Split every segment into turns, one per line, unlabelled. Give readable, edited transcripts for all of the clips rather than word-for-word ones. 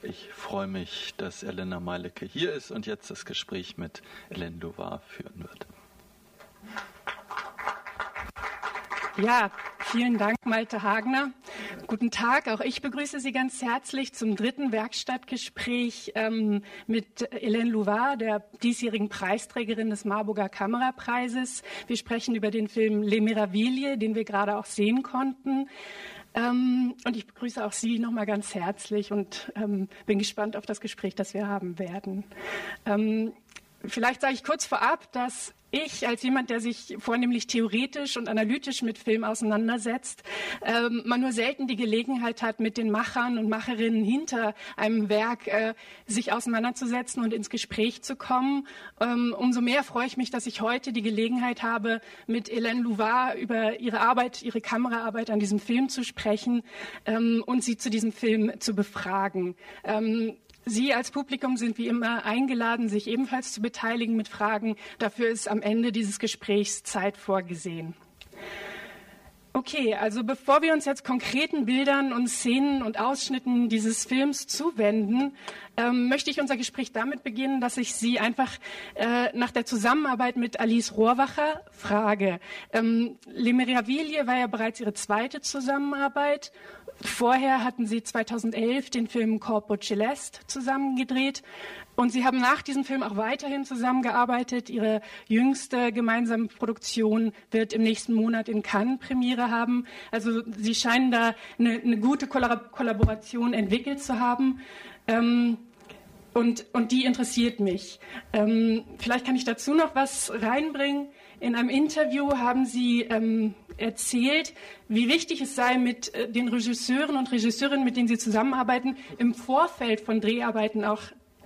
Ich freue mich, dass Elena Meilecke hier ist und jetzt das Gespräch mit Hélène Louvard führen wird.
Ja, vielen Dank, Malte Hagner. Guten Tag, auch ich begrüße Sie ganz herzlich zum dritten Werkstattgespräch mit Hélène Louvard, der diesjährigen Preisträgerin des Marburger Kamerapreises. Wir sprechen über den Film Les Méravilles, den wir gerade auch sehen konnten. Und ich begrüße auch Sie nochmal ganz herzlich und bin gespannt auf das Gespräch, das wir haben werden. Vielleicht sage ich kurz vorab, dass ich als jemand, der sich vornehmlich theoretisch und analytisch mit Film auseinandersetzt, man nur selten die Gelegenheit hat, mit den Machern und Macherinnen hinter einem Werk sich auseinanderzusetzen und ins Gespräch zu kommen. Umso mehr freue ich mich, dass ich heute die Gelegenheit habe, mit Hélène Louvard über ihre Arbeit, ihre Kameraarbeit an diesem Film zu sprechen und sie zu diesem Film zu befragen. Sie als Publikum sind wie immer eingeladen, sich ebenfalls zu beteiligen mit Fragen. Dafür ist am Ende dieses Gesprächs Zeit vorgesehen. Okay, also bevor wir uns jetzt konkreten Bildern und Szenen und Ausschnitten dieses Films zuwenden, möchte ich unser Gespräch damit beginnen, dass ich Sie einfach nach der Zusammenarbeit mit Alice Rohrwacher frage. Les Méravilles war ja bereits Ihre zweite Zusammenarbeit. Vorher hatten Sie 2011 den Film Corpo Celeste zusammen gedreht und Sie haben nach diesem Film auch weiterhin zusammengearbeitet. Ihre jüngste gemeinsame Produktion wird im nächsten Monat in Cannes Premiere haben. Also Sie scheinen da eine gute Kollaboration entwickelt zu haben. Und die interessiert mich. Vielleicht kann ich dazu noch was reinbringen. In einem Interview haben Sie erzählt, wie wichtig es sei, mit den Regisseuren und Regisseurinnen, mit denen Sie zusammenarbeiten, im Vorfeld von Dreharbeiten auch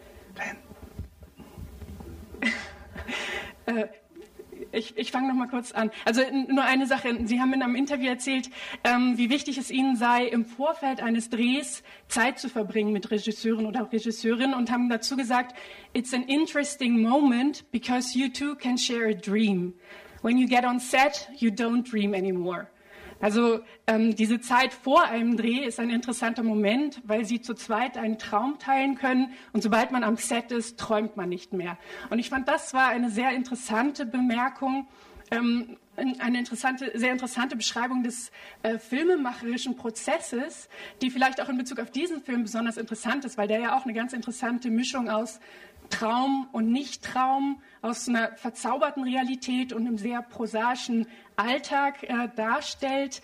Ich fange noch mal kurz an. Also nur eine Sache. Sie haben in einem Interview erzählt, wie wichtig es Ihnen sei, im Vorfeld eines Drehs Zeit zu verbringen mit Regisseuren oder Regisseurinnen und haben dazu gesagt, it's an interesting moment because you two can share a dream. When you get on set, you don't dream anymore. Also diese Zeit vor einem Dreh ist ein interessanter Moment, weil sie zu zweit einen Traum teilen können und sobald man am Set ist, träumt man nicht mehr. Und ich fand, das war eine sehr interessante Bemerkung, eine sehr interessante Beschreibung des filmemacherischen Prozesses, die vielleicht auch in Bezug auf diesen Film besonders interessant ist, weil der ja auch eine ganz interessante Mischung aus Traum und Nicht-Traum, aus einer verzauberten Realität und einem sehr prosaischen Alltag darstellt.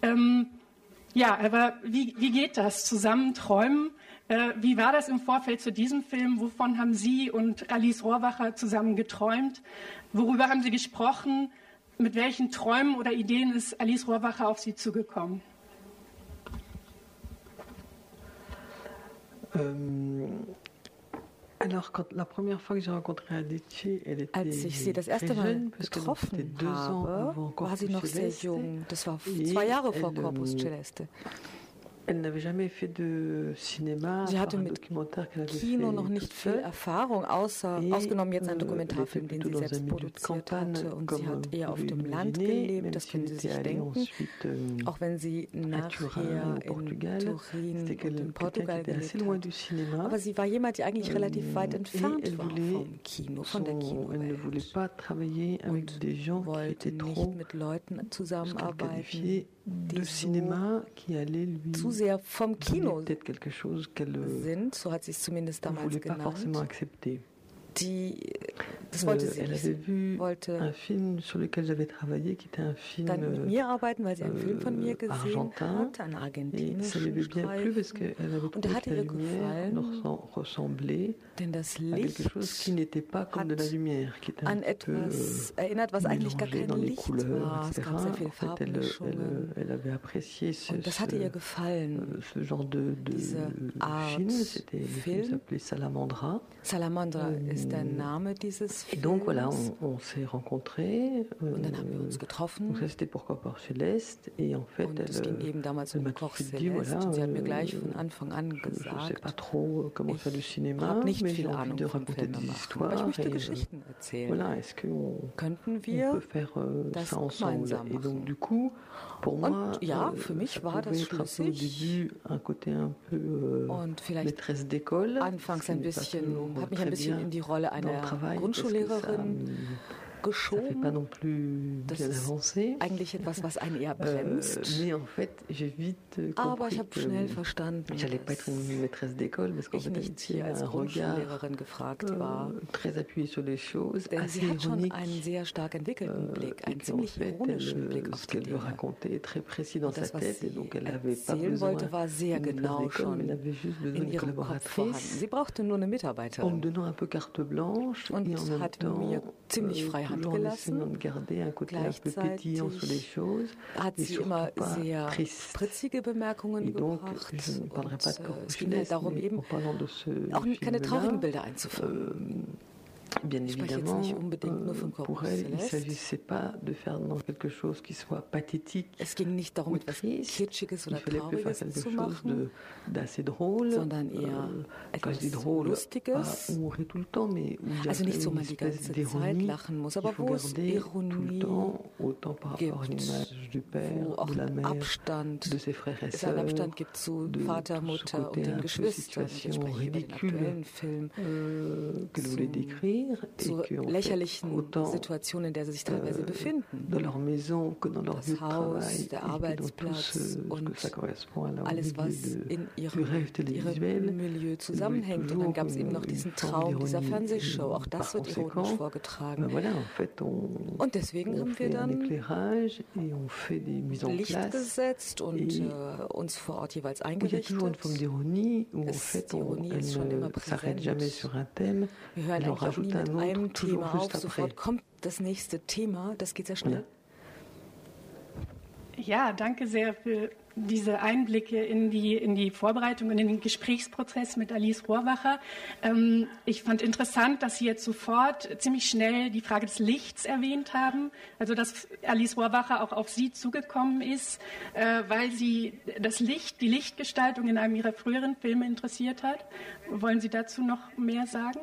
Aber wie geht das? Zusammen träumen? Wie war das im Vorfeld zu diesem Film? Wovon haben Sie und Alice Rohrwacher zusammen geträumt? Worüber haben Sie gesprochen? Mit welchen Träumen oder Ideen ist Alice Rohrwacher auf Sie zugekommen?
Als ich sie das erste Mal getroffen habe, war sie noch sehr jung. Das war 2 Jahre vor Corpus Celeste. Sie hatte mit Kino noch nicht viel Erfahrung, ausgenommen jetzt einen Dokumentarfilm, den sie selbst produziert hatte. Und sie hat eher auf dem Land gelebt, das können Sie sich denken. Auch wenn sie nachher in Turin und in Portugal gelebt hat. Aber sie war jemand, die eigentlich relativ weit entfernt war vom Kino, von der Kinowelt. Und wollte nicht mit Leuten zusammenarbeiten, die zu sehr vom Kino sind, so hat sie es zumindest damals genannt. Das wollte sie nicht. Sie wollte dann mit mir arbeiten, weil sie einen Film von mir gesehen hat, einen argentinischen Streifen. Und der hat ihr gefallen, denn das Licht hat an etwas erinnert, was eigentlich gar kein Licht war. Es gab sehr viele Farbmischungen. Und das hatte ihr gefallen, diese Art Film. Salamandra ist ist der Name dieses Films.
Et donc voilà, on s'est rencontrés.
Und dann haben wir uns getroffen.
Donc ça c'était pour Corps Céleste. Et en fait,
und es ging eben damals um Corps Céleste.
Voilà,
und sie hat mir gleich von Anfang an gesagt,
je sais pas trop comment faire du cinéma,
habe nicht
mais
viel
j'ai envie
Ahnung
de
vom
raconter des
Filmemachen,
histoires.
aber ich möchte
Et,
Geschichten erzählen.
Voilà, est-ce qu'on
Könnten
on
wir
peut faire
das
ça ensemble?
gemeinsam
Et donc
machen?
du coup, pour moi,
Und ja, für mich
ça
war
pouvait
das
être un peu au
schlüssig.
début un côté un peu
Und vielleicht
maîtresse d'école.
anfangs
Ce
ein
n'est pas
bisschen,
toujours
hat mich ein
très
bisschen
bien
in die Rolle
dans le
einer
travail,
Grundschullehrerin
ça fait pas
geschoben.
non plus
Das
bien
ist
avancé.
eigentlich etwas, was einen eher bremst.
Mais en fait, j'ai vite
Aber
compris
ich habe
que
schnell verstanden,
j'allais pas être
dass
une maîtresse d'école parce qu'en
ich
fait, elle
nicht hier
avait
als
un regard
Grundschullehrerin gefragt war.
très appuyé sur les choses,
Denn
assez
sie hat schon
ironique.
einen sehr stark entwickelten Blick,
Et
einen
qu'en
ziemlich
fait,
ironischen Blick auf
ce
die
qu'elle veut
Dinge.
raconter est très précis dans
Und
sa
das, was
tête, et
sie
donc elle n'avait pas
erzählen
besoin
wollte, war sehr
d'une maîtresse
genau
d'école, mais
schon
elle avait juste besoin
in
d'une
ihrem Kopf vorhanden.
collaboratrice
Sie brauchte nur eine
en me
Mitarbeiterin
donnant un peu carte blanche
und
et en même
hat mir
temps
ziemlich freie Hand
toujours en essayant
gelassen.
de garder un côté un peu pétillant sur les
Gleichzeitig
choses
hat
et
sie
surtout
immer
pas
sehr
triste.
spritzige Bemerkungen
Et donc,
gebracht.
je ne parlerai pas de
Und,
Corpus
es ging halt darum,
mais
eben
en parlant de ce
auch keine
film-là,
traurigen Bilder einzufangen.
bien
Ich spreche jetzt
évidemment,
nicht unbedingt nur von
pour
Corpus
elle, il ne
Celeste.
s'agissait pas de faire dans quelque chose qui soit pathétique
Es ging nicht darum,
ou
etwas
triste.
Kitschiges
Il
oder
fallait plus faire
Trauriges
quelque
zu
chose
machen,
d'assez drôle.
sondern eher
Quand je dis
etwas
drôle,
Lustiges.
pas où on rit tout le temps, mais où il y a
Also nicht so
une
man die
espèce
ganze Zeit
d'ironie
lachen muss,
qu'il
aber
faut
wo es
garder tout le
Ironie
temps, autant par rapport à
gibt,
l'image du père,
wo auch
de la
ein
mère,
Abstand,
de ses frères et
es einen
sœurs,
Abstand gibt zu
de
Vater,
tout ce
Mutter
côté
und
un
den
peu
Geschwistern. Und jetzt
situation
spreche ich über den
ridicule
aktuellen Film.
qu'elle voulait décrire et
Zur
que, en fait,
lächerlichen
autant
Situation, in der sie sich teilweise befinden.
dans leur maison que dans leur
Das
lieu de
Haus,
travail
der
et que dans tout
Arbeitsplatz
ce que
und
ça correspond à leur
alles, was in
du rêve télévisuel.
ihrem Milieu zusammenhängt. Und dann gab es eben noch diesen Traum dieser Fernsehshow. Auch das wird ironisch vorgetragen.
Voilà, en fait,
Und deswegen haben wir
fait un
dann
éclairage et on fait des mises en
Licht
place.
gesetzt und uns vor Ort jeweils
Il y a toujours une forme
eingerichtet.
d'ironie où en
Die
fait
Ironie
elle
ist schon immer
ne s'arrête
präsent.
jamais sur un thème,
Wir hören
elle en
eigentlich auch nie
rajoute un
mit einem
autre toujours
Thema auf.
juste après.
Sofort kommt das nächste Thema. Das geht sehr schnell.
Ja, danke sehr für diese Einblicke in die Vorbereitung und in den Gesprächsprozess mit Alice Rohrwacher. Ich fand interessant, dass Sie jetzt sofort ziemlich schnell die Frage des Lichts erwähnt haben. Also, dass Alice Rohrwacher auch auf Sie zugekommen ist, weil sie das Licht, die Lichtgestaltung in einem Ihrer früheren Filme interessiert hat. Wollen Sie dazu noch mehr sagen?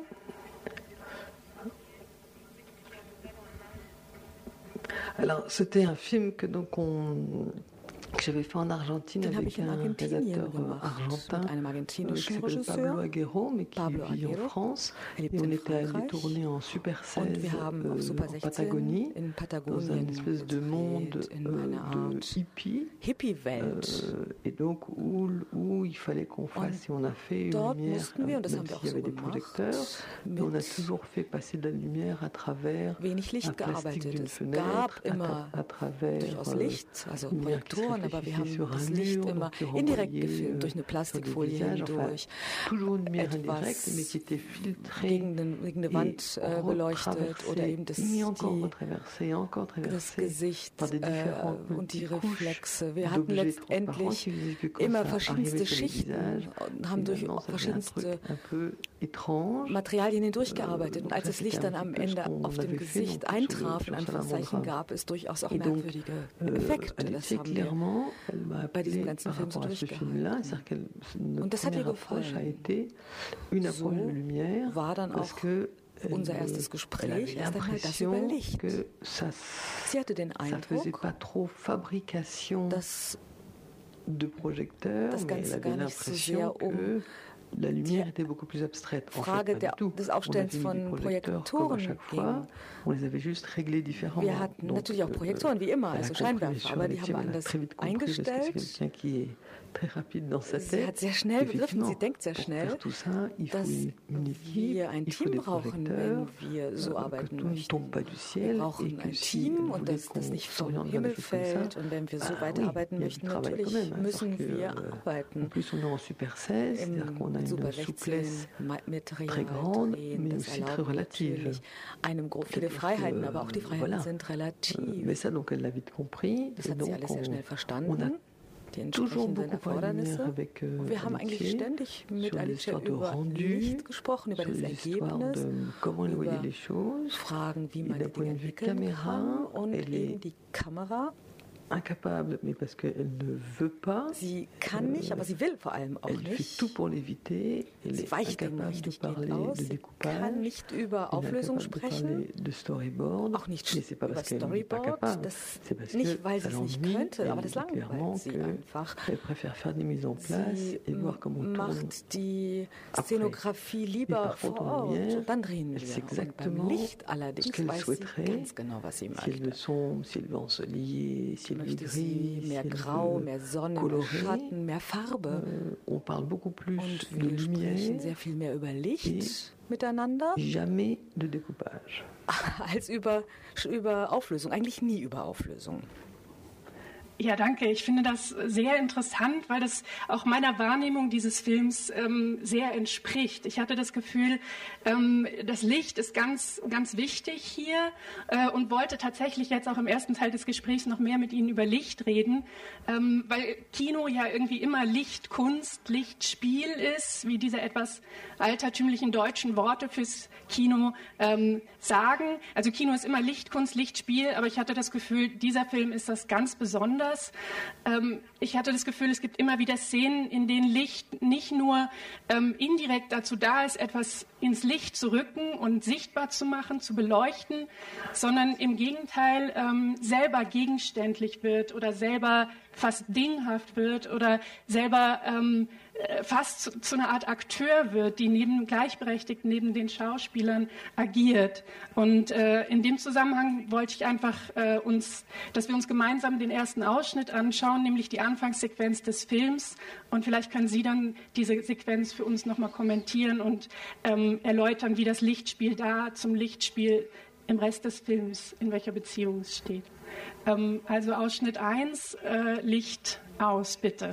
Alors, c'était un film que j'avais fait en Argentine
Den habe
avec
ich in
un
Argentinien
réalisateur
gemacht,
argentin
mit einem
qui
argentinischen
s'appelle Pablo
Regisseur.
Aguero, mais qui
Pablo
vit en
Aguero.
France.
Er lebt
Et on
in
était allé
Frankreich.
tourner en Super 16
Und wir haben auf Super
en
16
Patagonie,
in
dans
Patagonien
une espèce de monde
gedreht, in einer
de
Art
hippie.
Hippie-Welt.
Et donc où il fallait qu'on fasse, et on a fait une
dort
lumière,
mussten wir, und das
même
haben wir
s'il
auch
y
so
avait des
gemacht,
projecteurs, mais on a
mit
toujours fait passer de la lumière à travers
wenig
un
Licht
plastique
gearbeitet.
d'une
Es
fenêtre,
gab immer
à travers
durchaus Licht, also
une lumière qui se
Projektoren, aber wir
réfléchissait
haben
sur
das
un
Licht
mur,
immer
qui
indirekt
renvoyait,
gefilmt, durch eine
sur des
Plastikfolie
visages, enfin,
hindurch,
toujours une lumière
etwas
indirecte, mais qui était filtrée
gegen eine Wand beleuchtet oder eben das Gesicht und die Reflexe. Wir hatten letztendlich immer verschiedenste Schichten und haben durch verschiedenste Materialien hindurchgearbeitet. Und als das Licht dann am Ende auf dem Gesicht eintraf, in Anführungszeichen, gab es durchaus auch merkwürdige Effekte. Das haben wir bei diesem ganzen Film so durchgehalten. Und das hat ihr gefallen. So war dann auch unser erstes Gespräch erst einmal das über Licht. Sie hatte den Eindruck, dass das Ganze gar nicht so sehr um
La lumière était beaucoup plus abstraite.
Frage des Aufstellens von Projektoren ging.
On les avait juste réglés différemment.
Wir hatten natürlich auch Projektoren, wie immer, also Scheinwerfer, aber die haben wir anders eingestellt. Sie hat sehr schnell begriffen, sie denkt sehr schnell, dass wir ein Team brauchen, wenn wir so arbeiten möchten. Wir brauchen ein Team und dass das nicht vom Himmel fällt. Und wenn wir so weiterarbeiten möchten, natürlich müssen wir arbeiten. Im Super 16 Material drehen, das erlaubt natürlich einem viele Freiheiten, aber auch die Freiheiten sind relativ. Das hat sie alles sehr schnell verstanden. die entsprechenden Erfordernisse. Und wir haben eigentlich ständig mit Alicia über Licht gesprochen, über das Ergebnis, über Fragen, wie man die Dinge entwickeln kann und eben die Kamera.
Incapable, mais parce qu'elle ne veut pas.
Sie kann nicht, aber sie will vor allem auch
elle
nicht.
Fait tout pour l'éviter.
Sie weicht dem richtig aus. Sie kann nicht über Auflösung sprechen.
De storyboard.
Auch nicht über Storyboard. Das nicht, weil sie es nicht könnte, aber das langweilt sie einfach.
Elle préfère faire des mises en place et voir comment on
macht die Szenografie lieber vor Ort. Und dann drehen wir. Und beim Licht allerdings weiß sie ganz genau, was sie möchte.
Si elle veut ensoleiller, si
möchte sie mehr Grau, mehr Sonne, mehr Schatten, mehr Farbe.
On parle beaucoup plus
und wir sprechen sehr viel mehr über Licht miteinander.
Jamais de découpage.
Als über Auflösung, eigentlich nie über Auflösung.
Ja, danke. Ich finde das sehr interessant, weil das auch meiner Wahrnehmung dieses Films sehr entspricht. Ich hatte das Gefühl, das Licht ist ganz, ganz wichtig hier und wollte tatsächlich jetzt auch im ersten Teil des Gesprächs noch mehr mit Ihnen über Licht reden, weil Kino ja irgendwie immer Lichtkunst, Lichtspiel ist, wie diese etwas altertümlichen deutschen Worte fürs Kino sagen. Also Kino ist immer Lichtkunst, Lichtspiel, aber ich hatte das Gefühl, dieser Film ist das ganz besonders. Ich hatte das Gefühl, es gibt immer wieder Szenen, in denen Licht nicht nur indirekt dazu da ist, etwas ins Licht zu rücken und sichtbar zu machen, zu beleuchten, sondern im Gegenteil selber gegenständlich wird oder selber fast dinghaft wird oder selber fast zu einer Art Akteur wird, die gleichberechtigt neben den Schauspielern agiert. Und in dem Zusammenhang wollte ich einfach, dass wir uns gemeinsam den ersten Ausschnitt anschauen, nämlich die Anfangssequenz des Films. Und vielleicht können Sie dann diese Sequenz für uns nochmal kommentieren und erläutern, wie das Lichtspiel da zum Lichtspiel im Rest des Films, in welcher Beziehung es steht. Also Ausschnitt 1, Licht aus, bitte.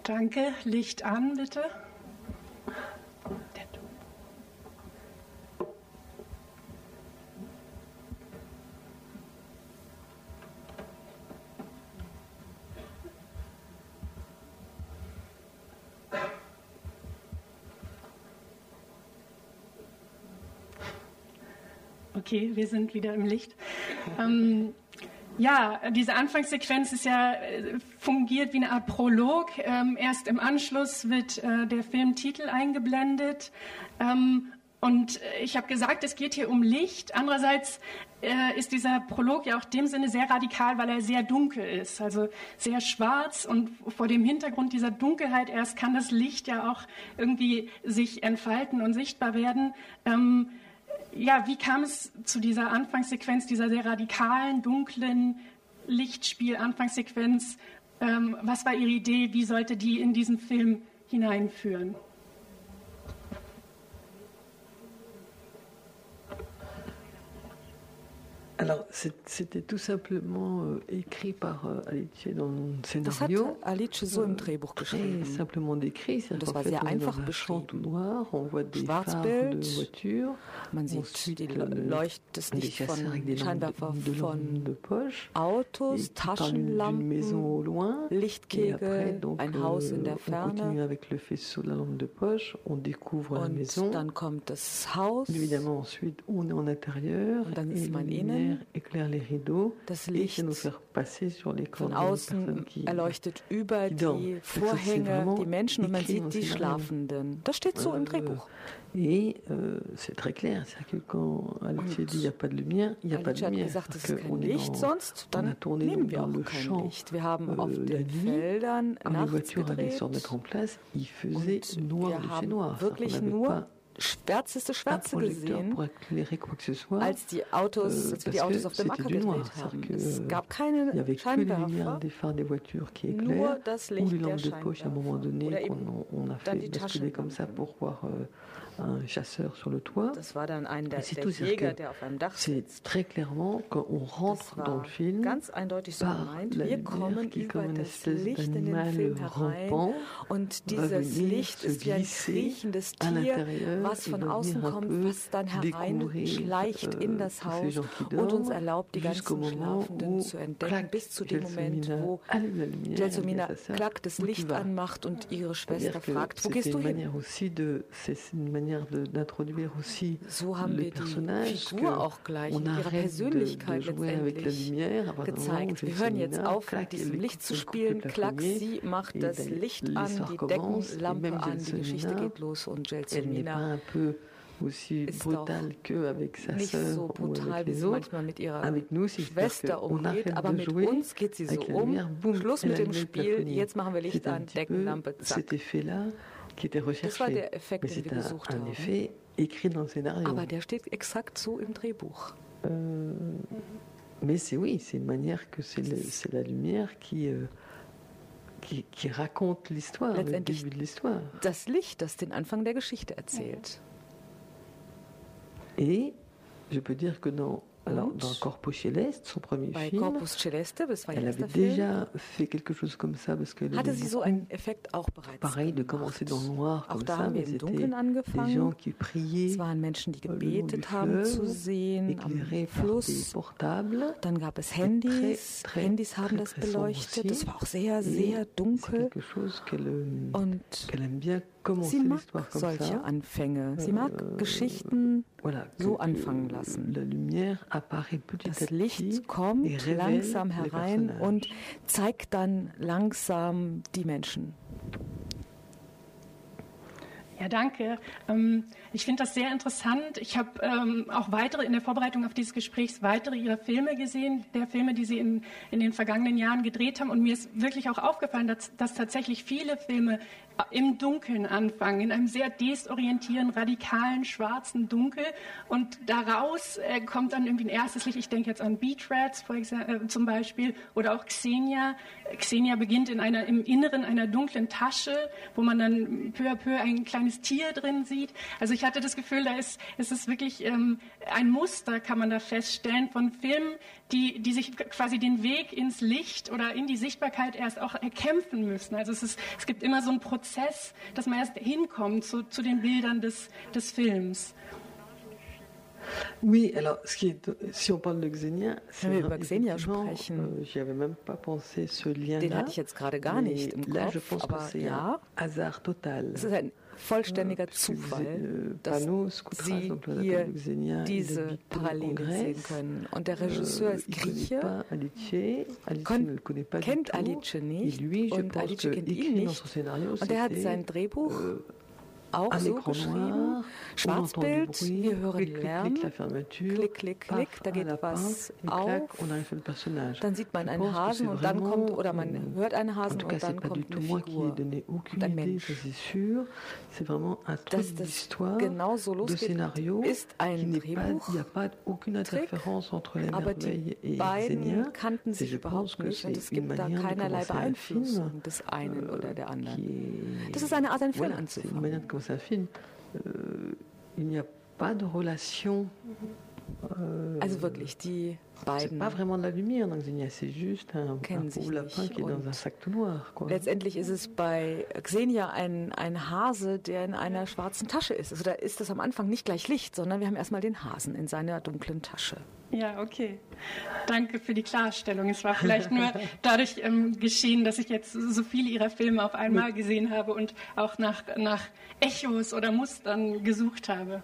Danke. Licht an, bitte. Okay, wir sind wieder im Licht. Diese Anfangssequenz fungiert wie eine Art Prolog. Erst im Anschluss wird der Filmtitel eingeblendet. Und ich habe gesagt, es geht hier um Licht. Andererseits ist dieser Prolog ja auch in dem Sinne sehr radikal, weil er sehr dunkel ist, also sehr schwarz. Und vor dem Hintergrund dieser Dunkelheit erst kann das Licht ja auch irgendwie sich entfalten und sichtbar werden. Wie kam es zu dieser Anfangssequenz, dieser sehr radikalen, dunklen Lichtspiel-Anfangssequenz? Was war Ihre Idee? Wie sollte die in diesen Film hineinführen?
Alors, c'était tout simplement écrit par Alice dans le
Das
scénario.
hat Alice so im Drehbuch geschrieben.
Très simplement décrit.
Und das war sehr einfach beschrieben.
Tout noir, on voit des phares
Schwarzbild,
de voitures.
man sieht das Licht von Scheinwerfer von
de poche,
Autos, Taschenlampen, Lichtkegel, ein Haus in der
on continue
Ferne.
avec le faisceau de la lampe de poche, on découvre la
Und
maison.
dann kommt das Haus,
Évidemment, ensuite, on est en intérieur
Und dann
et
ist
la
man
lumière
innen.
éclaire les rideaux
das
et
Licht
ça nous fait passer sur les corps
von
des personnes
außen
qui
erleuchtet über
dorment.
die
C'est
Vorhänge
vraiment
die Menschen und man
écrit
sieht
dans
die
le scénario.
Schlafenden. Das steht so im Drehbuch.
Et c'est très clair, c'est-à-dire que quand Alice dit il n'y a pas de lumière, il n'y a pas de
Alice hat
lumière.
gesagt, es
Parce
ist
qu'on
kein
est
Licht,
dans-
sonst
on a
dann
tourné
nehmen
donc
wir
dans
auch
le
kein
champ
Licht. Wir haben auf
la
den
nuit.
Feldern
Quand les
nachts
voitures allaient se
gedreht
mettre en place, il faisait
und
noir
wir
de chez
haben
noir. C'est-à-dire
wirklich
qu'on n'avait
nur
pas
schwärzeste
un
Schwärze
projecteur
gesehen,
pour éclairer quoi que ce soit.
als wir die Autos auf dem Acker
c'était du noir.
gedreht haben.
C'est-à-dire
Es
que
gab
il
keine
n'y avait que les lumières
Scheinwerfer,
des phares des voitures qui
nur
éclairent,
das
ou
Licht
les
der
lampes de poche à un moment donné
Scheinwerfer. Oder eben
qu'on a
dann
fait
die
basculer comme ça pour voir un chasseur sur le toit.
Das war dann ein der
C'est tout, c'est-à-dire
Jäger,
que
der auf einem Dach
c'est
sitzt.
très clairement quand on
Das
rentre dans
war
le film
ganz eindeutig so
par
gemeint.
la
Wir
lumière
kommen
qui,
über
comme une
das
espèce
Licht in den
d'animal
Film herein
rampant,
und
va
dieses
venir
Licht
se
ist wie ein
glisser
kriechendes
à
Tier,
l'intérieur
was
et
von
va
außen
venir un
kommt,
peu
was dann
découvrir
hereinschleicht in das
tous ces
Haus
gens qui
und uns
dorment
erlaubt, die
jusqu'au
ganzen
moment
Schlafenden
où
zu entdecken,
clac,
bis zu dem Moment,
Gelsomina
wo
allume la lumière,
Gelsomina
dit à sa sœur,
klack das
où tu
Licht
vas?
anmacht und ihre
C'est-à-dire
Schwester
que
fragt, wo
c'était
gehst du
une
hin?
manière aussi c'est une manière d'introduire aussi
So haben
les
wir die
personnages,
Figur auch gleich
on
in ihrer
arrête de
Persönlichkeit
jouer avec la
letztendlich
lumière à partir du moment où
gezeigt. Wir hören jetzt
Gelsomina,
auf,
clac,
mit diesem
elle
Licht zu
coupe
spielen.
le
Klack,
plafonnier,
sie macht
et
das
ben,
Licht an,
l'histoire
die
commence, et
Deckenlampe
même
an, die Geschichte
Gelsomina,
geht los und
elle n'est pas
Gelsomina
un peu aussi
ist
brutale qu'avec sa
nicht so
sœur ou
brutal,
avec
wie
les
sie
autres.
manchmal mit ihrer
Avec nous, c'est
Schwester
on
umgeht,
arrête
aber
de
mit
jouer
uns geht sie so
avec la lumière, boum,
Schluss
elle
mit dem
allume le
Spiel,
plafonnier.
jetzt machen wir Licht
C'est un
an,
petit peu
Deckenlampe, zack.
cet effet-là qui était
Das war
recherché.
der Effekt,
Mais
den wir
c'est
gesucht
un
haben.
effet écrit dans le scénario.
Aber der steht exakt so im Drehbuch.
Mais c'est oui, c'est une manière que c'est la lumière qui raconte l'histoire, le
Letztendlich
début de l'histoire.
das Licht, das den Anfang der Geschichte erzählt.
Et je peux dire que dans
Und
Corpo Celeste, son premier
bei
film,
Corpus Celeste, das war ihr
elle
erster
avait
Film,
déjà fait quelque chose comme ça parce qu'elle
hatte
aimait
sie so
beaucoup.
einen Effekt auch bereits
Pareil, de
gemacht.
commencer dans le noir
Auch
comme
da
ça,
haben wir
mais
im
c'était
Dunkeln
des gens
angefangen.
qui priaient
Es waren Menschen, die
le long
gebetet
du
haben zu
fleuve,
sehen am
éclairés par des
Fluss.
portables.
Dann gab es Handys.
très,
Handys haben
très,
das
très sombre
beleuchtet.
aussi.
Das war auch sehr,
Et
sehr
c'est
dunkel.
quelque chose qu'elle
Und
aime bien commencer
sie mag
l'histoire comme
solche
ça.
Anfänge. Sie mag Geschichten
Voilà,
so anfangen lassen.
La lumière apparaît petit à
Das
petit
Licht kommt
et révèle
langsam
les
herein
personnages.
und zeigt dann langsam die Menschen.
Ja, danke. Ich finde das sehr interessant. Ich habe auch in der Vorbereitung auf dieses Gespräch weitere Ihrer Filme gesehen, der Filme, die Sie in den vergangenen Jahren gedreht haben. Und mir ist wirklich auch aufgefallen, dass tatsächlich viele Filme im Dunkeln anfangen, in einem sehr desorientierenden, radikalen, schwarzen Dunkel. Und daraus kommt dann irgendwie ein erstes Licht. Ich denke jetzt an Beach Rats zum Beispiel oder auch Xenia. Xenia beginnt im Inneren einer dunklen Tasche, wo man dann peu à peu ein kleines Tier drin sieht. Also ich hatte das Gefühl, es ist wirklich ein Muster, kann man da feststellen, von Filmen, die sich quasi den Weg ins Licht oder in die Sichtbarkeit erst auch erkämpfen müssen. Also es gibt immer so einen Prozess, dass man erst hinkommt zu den Bildern des Films.
Oui, alors si on parle de Xenia,
wenn wir über Xenia sprechen,
j'y avais même pas pensé ce lien-là.
Den hatte ich jetzt gerade gar nicht im Kopf, aber ja,
hasard total.
Es ist ein vollständiger Zufall, dass Sie hier diese Parallele sehen können. Und der Regisseur ist Grieche, kennt Alice nicht und Alice kennt ihn nicht. Und er hat sein Drehbuch auch so geschrieben, Schwarzbild, wir hören Lärm, klick, klick, klick, da geht was auf, dann sieht man einen Hasen und dann kommt, oder man hört einen Hasen und dann kommt eine Figur und ein Mensch. Dass das genau so losgeht, ist ein Drehbuchtrick, aber die beiden kannten sich überhaupt nicht und es gibt da keinerlei Beeinflussung des einen oder der anderen. Das ist eine Art, einen Film anzufangen.
C'est un film, il n'y a pas de relation.
Also wirklich, die beiden
pas vraiment de la lumière dans Xenia, c'est juste un pauvre lapin qui est dans un sac tout noir.
Letztendlich ist es bei Xenia ein Hase, der in einer schwarzen Tasche ist. Also da ist das am Anfang nicht gleich Licht, sondern wir haben erstmal den Hasen in seiner dunklen Tasche.
Ja, okay. Danke für die Klarstellung. Es war vielleicht nur dadurch geschehen, dass ich jetzt so viele Ihrer Filme auf einmal gesehen habe und auch nach Echos oder Mustern gesucht habe.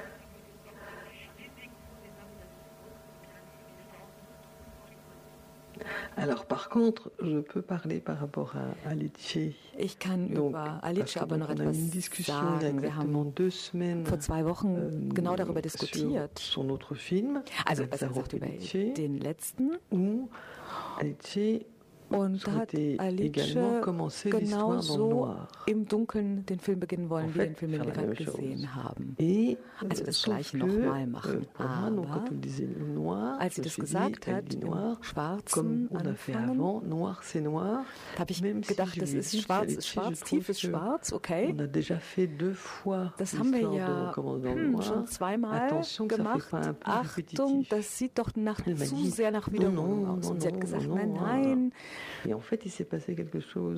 Alors par contre, je peux parler par rapport à Alice.
Ich kann über Alice aber noch etwas sagen. Wir haben vor 2 Wochen genau darüber diskutiert.
Son autre film,
also besser gesagt über den letzten. Alice Und da hat Alice genauso im Dunkeln den Film beginnen wollen, wie den Film, den wir gerade gesehen haben. Also das Gleiche nochmal machen. Aber als sie das gesagt hat, im Schwarzen anfangen, habe ich gedacht, das ist schwarz, tiefes Schwarz, okay. Das haben wir ja schon 2-mal gemacht. Achtung, das sieht doch zu sehr nach Wiederholung aus. Und sie hat gesagt, nein.
Et en fait, il s'est passé quelque chose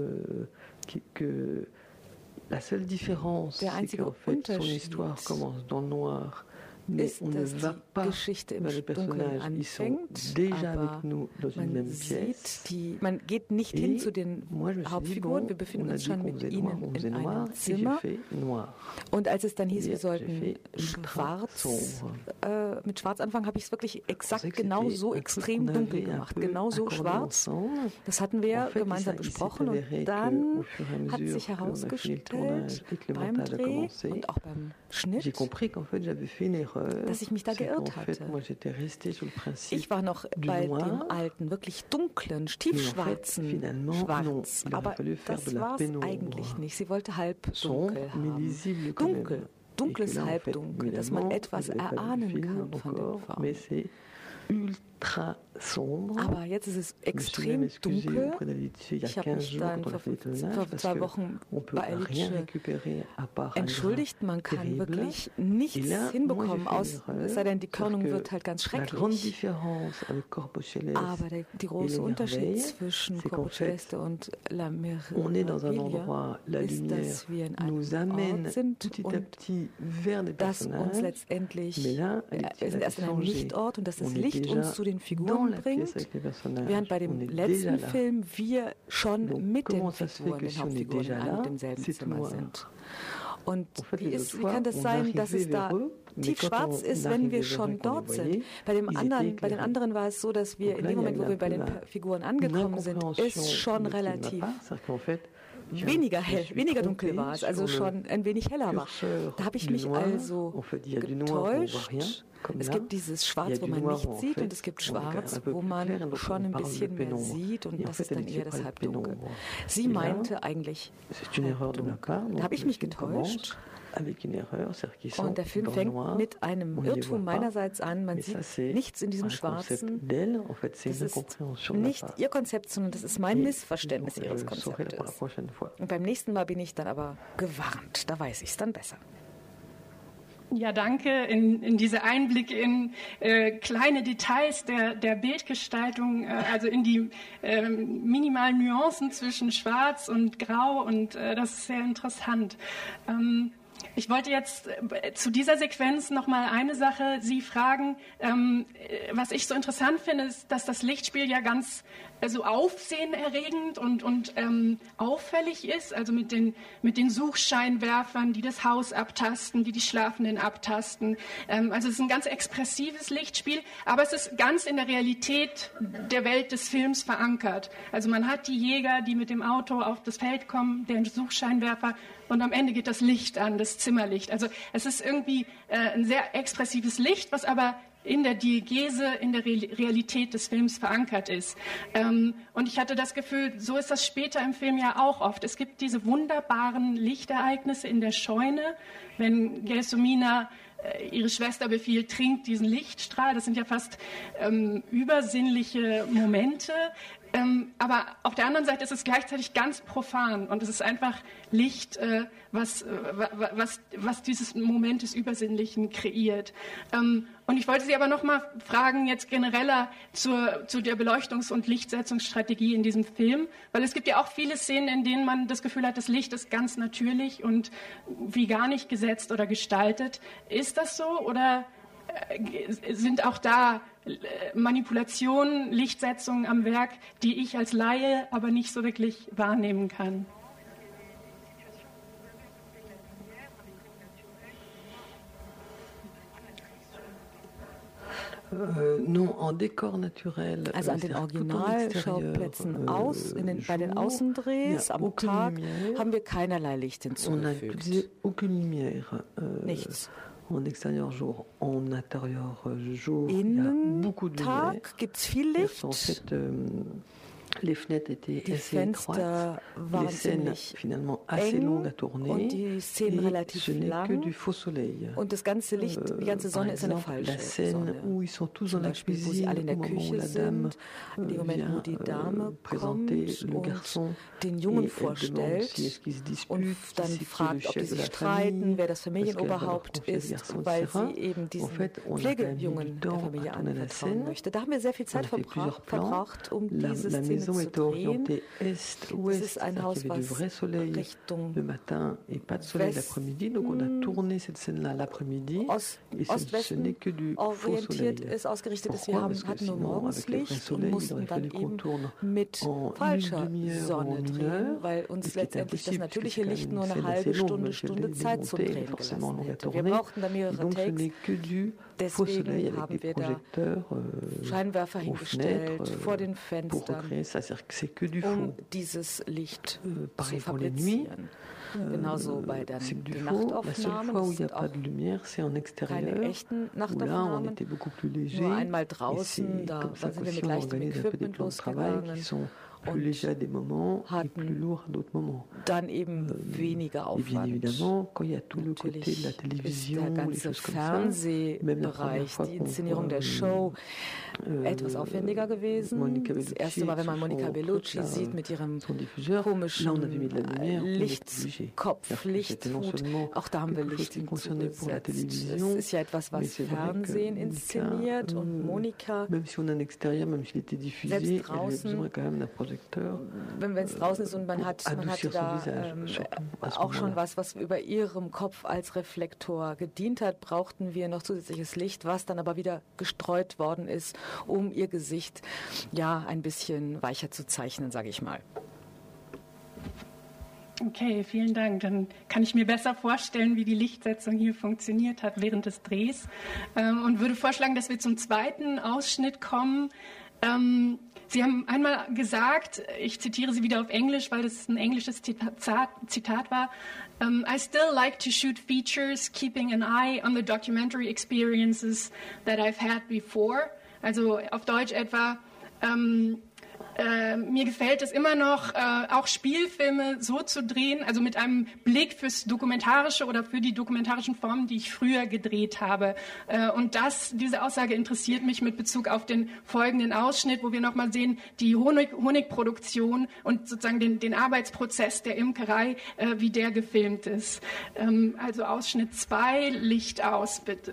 que la seule différence, c'est qu'en fait, son histoire commence dans le noir.
Ist, dass die Geschichte im Dunkeln anfängt, aber man geht nicht hin zu den Hauptfiguren, wir befinden uns schon mit ihnen in einem Zimmer. Und als es dann hieß, wir sollten mit Schwarz anfangen, habe ich es wirklich exakt genau so extrem dunkel gemacht, genau so schwarz. Das hatten wir gemeinsam besprochen und dann hat sich herausgestellt beim Dreh und auch beim Schnitt, dass ich mich da geirrt hatte. Ich war noch bei dem alten, wirklich dunklen, tiefschwarzen Schwarz. Aber das war es eigentlich nicht. Sie wollte halbdunkel haben. Dunkles Halbdunkel, dass man etwas erahnen kann von den Farben. Aber jetzt ist es extrem dunkel. Ich habe mich dann vor 2 Wochen bei Alice entschuldigt. Man kann wirklich nichts hinbekommen, es sei denn, die Körnung wird halt ganz schrecklich. Aber der große Unterschied zwischen Corpo Celeste und La Meraviglia ist, dass wir in einem Ort sind und dass uns letztendlich, wir sind erst in einem Lichtort und dass das Licht uns zu den Figuren bringt, während bei dem letzten Film wir schon mit den Figuren, den Hauptfiguren in einem und demselben Zimmer sind. Und wie kann das sein, dass es da tiefschwarz ist, wenn wir schon dort sind? Bei den anderen war es so, dass wir in dem Moment, wo wir bei den Figuren angekommen sind, ist schon relativ weniger hell, weniger dunkel war es, also schon ein wenig heller war. Da habe ich mich also getäuscht. Es gibt dieses Schwarz, wo man nichts sieht, und es gibt Schwarz, wo man schon ein bisschen mehr sieht, und das ist dann eher das Halbdunkel. Sie meinte eigentlich Halbdunkel. Da habe ich mich getäuscht. Und der Film fängt mit einem Irrtum meinerseits an. Man sieht nichts in diesem Schwarzen. Das ist nicht ihr Konzept, sondern das ist mein Missverständnis ihres Konzeptes. Und beim nächsten Mal bin ich dann aber gewarnt. Da weiß ich es dann besser.
Ja, danke. In diese Einblicke in kleine Details der Bildgestaltung, also in die minimalen Nuancen zwischen Schwarz und Grau, und das ist sehr interessant. Ich wollte jetzt zu dieser Sequenz noch mal eine Sache Sie fragen. Was ich so interessant finde, ist, dass das Lichtspiel ja ganz so aufsehenerregend und auffällig ist, also mit den Suchscheinwerfern, die das Haus abtasten, die Schlafenden abtasten. Also es ist ein ganz expressives Lichtspiel, aber es ist ganz in der Realität der Welt des Films verankert. Also man hat die Jäger, die mit dem Auto auf das Feld kommen, den Suchscheinwerfer, und am Ende geht das Licht an, das Zimmerlicht. Also es ist irgendwie ein sehr expressives Licht, was aber in der Diegese, in der Realität des Films verankert ist. Und ich hatte das Gefühl, so ist das später im Film ja auch oft. Es gibt diese wunderbaren Lichtereignisse in der Scheune, wenn Gelsomina ihre Schwester befiehlt, trinkt diesen Lichtstrahl. Das sind ja fast übersinnliche Momente. Aber auf der anderen Seite ist es gleichzeitig ganz profan, und es ist einfach Licht, was dieses Moment des Übersinnlichen kreiert. Und ich wollte Sie aber noch mal fragen, jetzt genereller zu der Beleuchtungs- und Lichtsetzungsstrategie in diesem Film, weil es gibt ja auch viele Szenen, in denen man das Gefühl hat, das Licht ist ganz natürlich und wie gar nicht gesetzt oder gestaltet. Ist das so, oder sind auch da Manipulationen, Lichtsetzungen am Werk, die ich als Laie aber nicht so wirklich wahrnehmen kann?
Also an den Originalschauplätzen bei den Außendrehs am Tag haben wir keinerlei Licht hinzugefügt. Nichts. Innentag gibt es viel Licht. Die Fenster waren ziemlich eng und die Szenen relativ lang. Und das ganze Licht, die ganze Sonne ist eine falsche Sonne. Zum Beispiel, wo sie alle in der Küche sind, in dem Moment, wo die Dame kommt und den Jungen vorstellt und dann fragt, ob die sich streiten, wer das Familienoberhaupt ist, weil sie eben diesen Pflegejungen der Familie anvertrauen möchte. Da haben wir sehr viel Zeit verbraucht, um diese Szene zu drehen. Es ist ein Haus, was Richtung Ost-Westen orientiert ist, ausgerichtet ist. Wir hatten nur Morgenslicht und mussten dann eben mit falscher Sonne drehen, weil uns letztendlich das natürliche Licht nur eine halbe Stunde Zeit zum Drehen gelassen hätte. Wir brauchten da mehrere Takes. Deswegen haben wir da Scheinwerfer hingestellt vor den Fenstern, um dieses Licht zu fabrizieren. Genauso bei den Nachtaufnahmen. Das sind auch keine echten Nachtaufnahmen. Nur einmal draußen, da sind wir mit leichtem Equipment losgegangen und hatten dann eben weniger Aufwand. Natürlich ist der ganze Fernsehbereich, die Inszenierung der Show etwas aufwendiger gewesen. Das erste Mal, wenn man Monica Bellucci sieht mit ihrem komischen Lichtkopf, Lichthut, auch da haben wir Licht hinzugesetzt. Es ist ja etwas, was Fernsehen inszeniert, und Monica, selbst draußen, wenn es draußen ist und man hatte da auch schon was über ihrem Kopf als Reflektor gedient hat, brauchten wir noch zusätzliches Licht, was dann aber wieder gestreut worden ist, um ihr Gesicht ja ein bisschen weicher zu zeichnen, sage ich mal.
Okay, vielen Dank. Dann kann ich mir besser vorstellen, wie die Lichtsetzung hier funktioniert hat während des Drehs, und würde vorschlagen, dass wir zum zweiten Ausschnitt kommen. Sie haben einmal gesagt, ich zitiere Sie wieder auf Englisch, weil das ein englisches Zitat war, I still like to shoot features, keeping an eye on the documentary experiences that I've had before. Also auf Deutsch etwa, mir gefällt es immer noch, auch Spielfilme so zu drehen, also mit einem Blick fürs Dokumentarische oder für die dokumentarischen Formen, die ich früher gedreht habe. Und diese Aussage interessiert mich mit Bezug auf den folgenden Ausschnitt, wo wir nochmal sehen, die Honigproduktion und sozusagen den Arbeitsprozess der Imkerei, wie der gefilmt ist. Also Ausschnitt 2, Licht aus, bitte.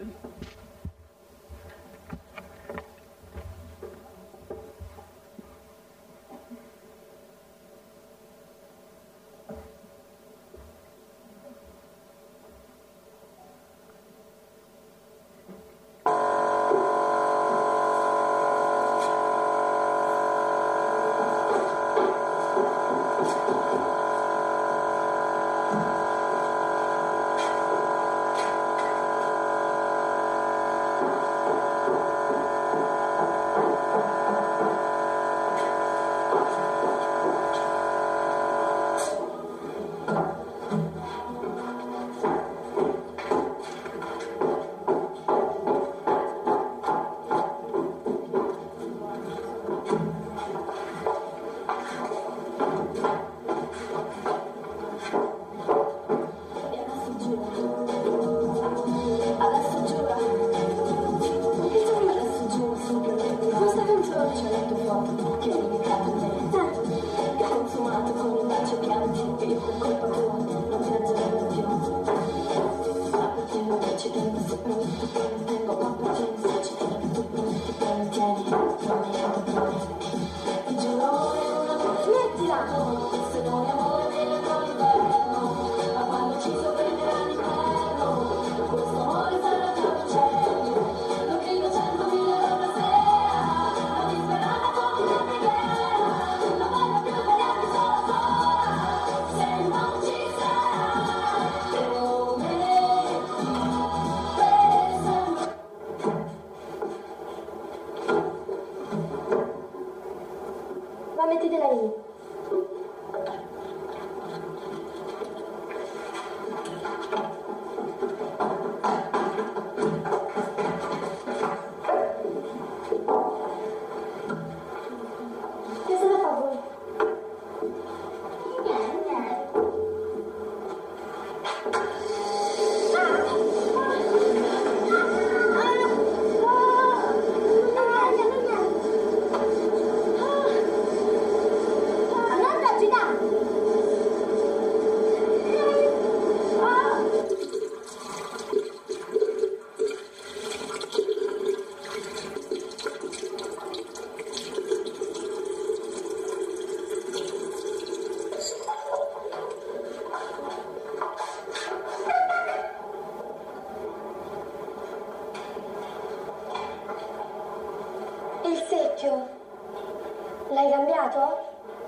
L'hai cambiato?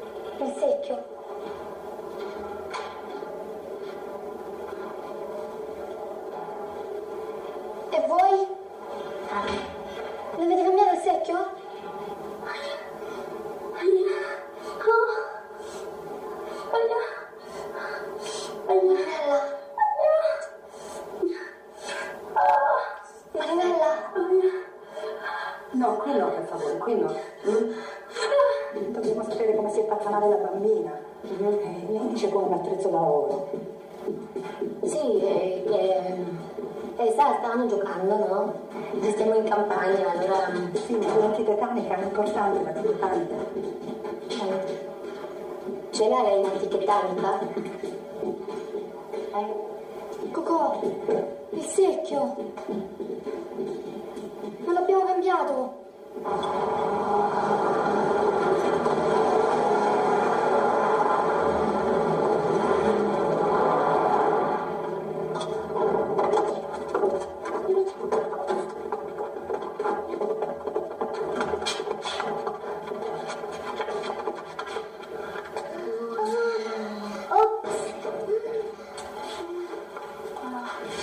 Il secchio? E voi? L'avete cambiato il secchio? Marinella?
No, qui no, per favore, qui no. Dobbiamo sapere come si è fatta male la bambina. Lei dice come un attrezzo da lavoro.
Sì, stanno giocando, no? Stiamo in campagna, allora...
Sì, ma l'antitetanica è importante, ma importante.
Ce l'hai l'antitetanica? Cocò, il secchio! Non l'abbiamo cambiato!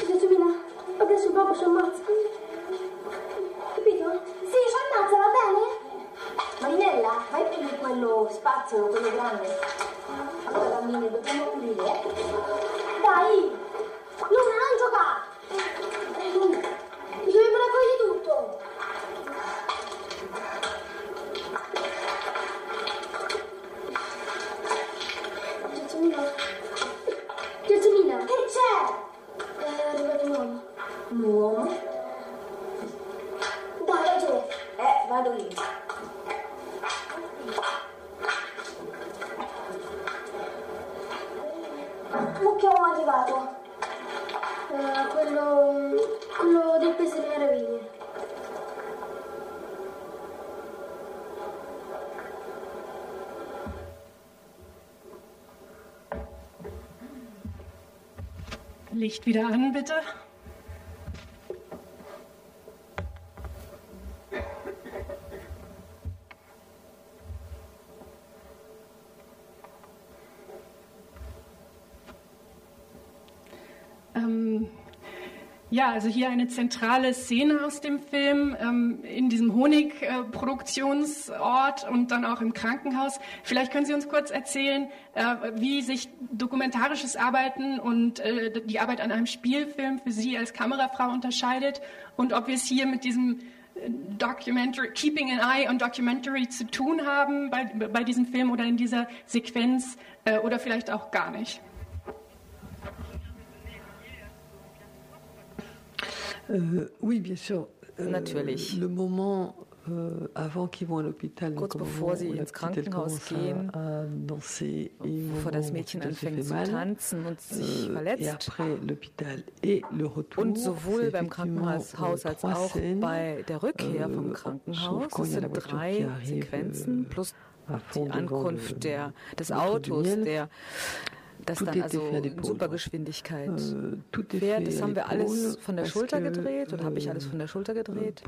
Adesso il babbo si ammazza. Capito? Sì, si ammazza, va bene? quello spazzolo, quello grande. Allora bambine, dobbiamo pulire, Dai! Luna, non giocare! Bisogna raccogliere tutto! Gelsomina, che c'è? È arrivato un uomo. Un uomo? Dai, vai giù. Vado lì. Che uomo è arrivato? Quello del peso delle meraviglie.
Licht wieder an, bitte. Ja, also hier eine zentrale Szene aus dem Film, in diesem Honigproduktionsort und dann auch im Krankenhaus. Vielleicht können Sie uns kurz erzählen, wie sich dokumentarisches Arbeiten und die Arbeit an einem Spielfilm für Sie als Kamerafrau unterscheidet und ob wir es hier mit diesem Documentary, Keeping an Eye on Documentary zu tun haben bei diesem Film oder in dieser Sequenz oder vielleicht auch gar nicht.
Oui, bien sûr.
Natürlich.
Le moment avant qu'ils vont à l'hôpital,
kurz bevor sie ins Krankenhaus gehen, bevor das Mädchen anfängt zu tanzen und sich verletzt. Und sowohl beim Krankenhaus als auch bei der Rückkehr vom Krankenhaus. Es sind 3 Sequenzen plus die Ankunft des Autos, das dann also in Supergeschwindigkeit fährt. Das haben wir alles von der Schulter gedreht oder habe ich alles von der Schulter gedreht?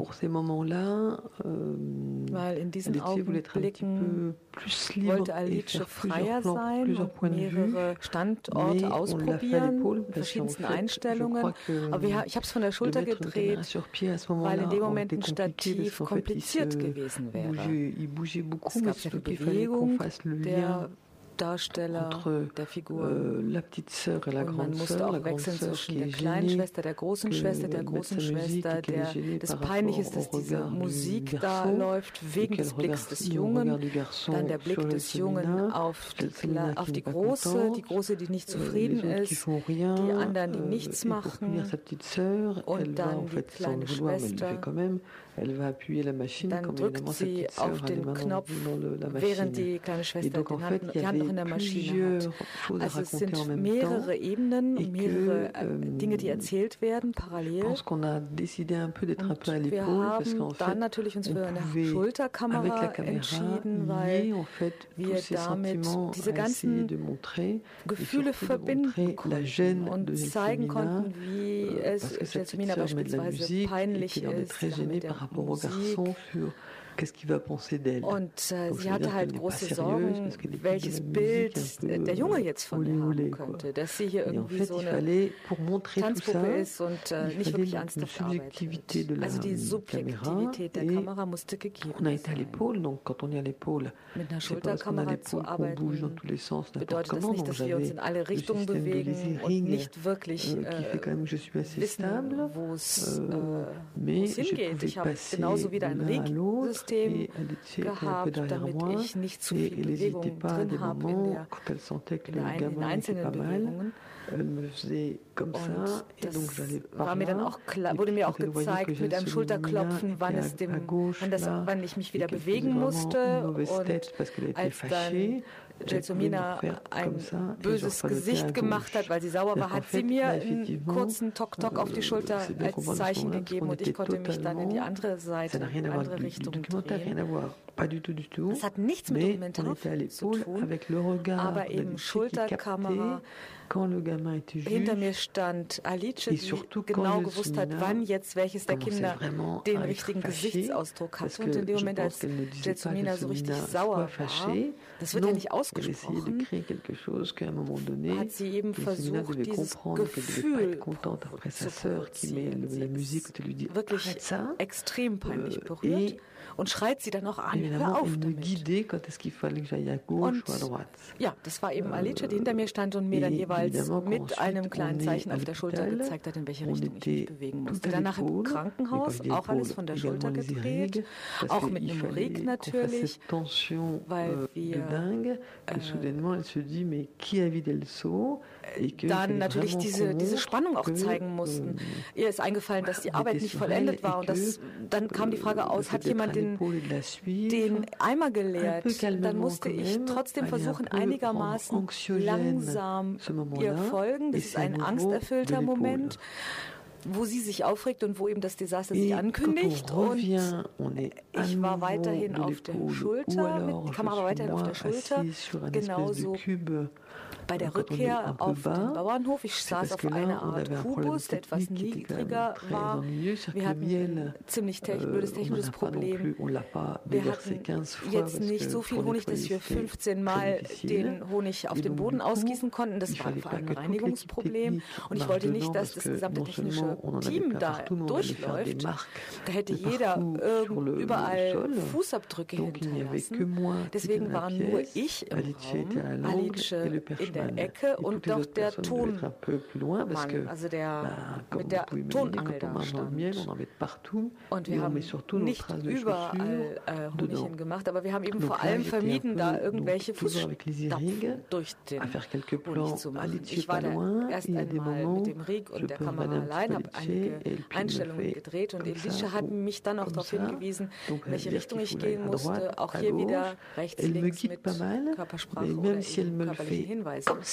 Weil in diesen Augenblicken wollte Alice freier sein und mehrere Standorte ausprobieren, verschiedensten Einstellungen. Aber ich habe es von der Schulter gedreht, weil in dem Moment ein Stativ kompliziert gewesen wäre. Es gab sehr viel Bewegung der Darsteller, der Figur. Und man musste auch wechseln zwischen der kleinen Schwester, der großen Schwester, das peinlich ist, dass diese Musik da läuft, wegen des Blicks des Jungen, dann der Blick des Jungen auf die Große, die nicht zufrieden ist, die anderen, die nichts machen, und dann die kleine Schwester. Dann drückt sie auf den Knopf, während die kleine Schwester die Hand noch in der Maschine hat. Also es sind mehrere Ebenen und mehrere Dinge, die erzählt werden, parallel. Und wir haben dann natürlich uns für eine Schulterkamera entschieden, weil wir damit diese ganzen Gefühle verbinden konnten und zeigen konnten, wie es Gelsomina beispielsweise peinlich ist mit der Musik. Und sie hatte halt große Sorgen, welches Bild der Junge jetzt von ihr haben könnte, dass sie hier irgendwie so eine Tanzpuppe ist und nicht wirklich ernsthaft arbeitet. Also die Subjektivität der Kamera musste gegeben sein. Mit einer Schulterkamera zu arbeiten bedeutet das nicht, dass wir uns in alle Richtungen bewegen und nicht wirklich wissen, wo es hingeht. Ich habe genauso wieder ein Rigsystem gehabt, damit ich nicht zu viel Bewegung drin habe in den einzelnen Bewegungen. Und das war mir dann auch klar, wurde mir auch gezeigt mit einem Schulterklopfen, wann ich mich wieder bewegen musste. Und als dann Gelsomina ein böses Gesicht gemacht hat, weil sie sauer war, hat sie mir einen kurzen Tok-Tok auf die Schulter als Zeichen gegeben und ich konnte mich dann in die andere Seite, in die andere Richtung drehen. Das hat nichts mit Dokumentarfilm zu tun, aber eben Schulterkamera. Hinter mir stand Alice, die genau gewusst hat, wann jetzt welches der Kinder den richtigen Gesichtsausdruck hat. Und in dem Moment, als Gelsomina so richtig sauer war, das wird ja nicht ausgesprochen, hat sie eben versucht, dieses Gefühl zu provozieren. Sie ist wirklich extrem peinlich berührt und schreit sie dann auch an, hör auf damit. Und ja, das war eben Alice, die hinter mir stand und mir dann jeweils mit einem kleinen Zeichen auf der Schulter gezeigt hat, in welche Richtung ich mich bewegen musste. Danach im Krankenhaus, auch alles von der Schulter gedreht, auch mit Numerik natürlich, weil wir dann natürlich diese Spannung auch zeigen mussten. Ihr ist eingefallen, dass die Arbeit nicht vollendet war und dann kam die Frage aus, hat jemand den Eimer geleert? Dann musste ich trotzdem versuchen, einigermaßen langsam ihr folgen. Das ist ein angsterfüllter Moment, wo sie sich aufregt und wo eben das Desaster sich ankündigt. Und ich war weiterhin auf der Schulter, die Kamera war weiterhin auf der Schulter, genauso bei der Rückkehr auf den Bauernhof. Ich saß auf einer Art Kubus, der etwas niedriger war. Wir hatten ein ziemlich blödes technisches Problem. Wir hatten jetzt nicht so viel Honig, dass wir 15 Mal den Honig auf den Boden ausgießen konnten. Das war vor allem ein Reinigungsproblem. Und ich wollte nicht, dass das gesamte technische Team da durchläuft. Da hätte jeder überall Fußabdrücke hinterlassen. Deswegen waren nur ich im Raum, Alice in der Ecke und doch der Tonmann, also der mit der Tonangel da stand. Und wir haben nicht überall Honig gemacht, aber wir haben eben vor allem vermieden, da irgendwelche Fußstapfen durch den Honig zu machen. Ich war da erst einmal mit dem Rig und der Kamera allein, habe einige Einstellungen gedreht und Alice hat mich dann auch darauf hingewiesen, in welche Richtung ich gehen musste. Auch hier wieder rechts, links mit Körpersprache oder körperlichen Hinweisen. Und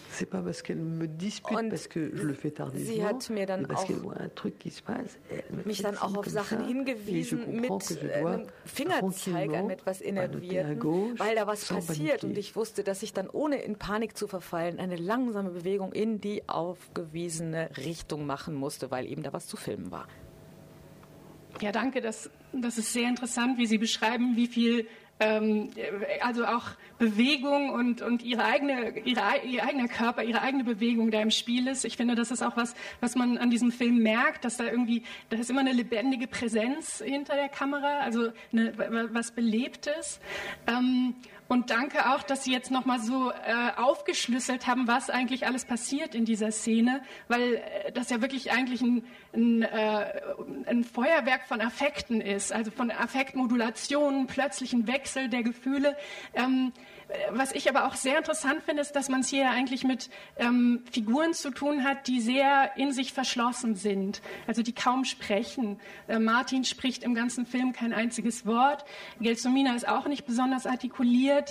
sie hat mir dann auch mich dann auch auf Sachen hingewiesen mit einem Fingerzeig an etwas Innervierten, weil da was passiert und ich wusste, dass ich dann ohne in Panik zu verfallen eine langsame Bewegung in die aufgewiesene Richtung machen musste, weil eben da was zu filmen war.
Ja, danke. Das ist sehr interessant, wie Sie beschreiben, wie viel also auch Bewegung und ihr eigener Körper, ihre eigene Bewegung da im Spiel ist. Ich finde, das ist auch was man an diesem Film merkt, da ist immer eine lebendige Präsenz hinter der Kamera, also was Belebtes. Und danke auch, dass Sie jetzt nochmal so aufgeschlüsselt haben, was eigentlich alles passiert in dieser Szene, weil das ja wirklich eigentlich ein Feuerwerk von Affekten ist, also von Affektmodulationen, plötzlichen Wechsel der Gefühle. Was ich aber auch sehr interessant finde, ist, dass man es hier eigentlich mit Figuren zu tun hat, die sehr in sich verschlossen sind, also die kaum sprechen. Martin spricht im ganzen Film kein einziges Wort. Gelsomina ist auch nicht besonders artikuliert.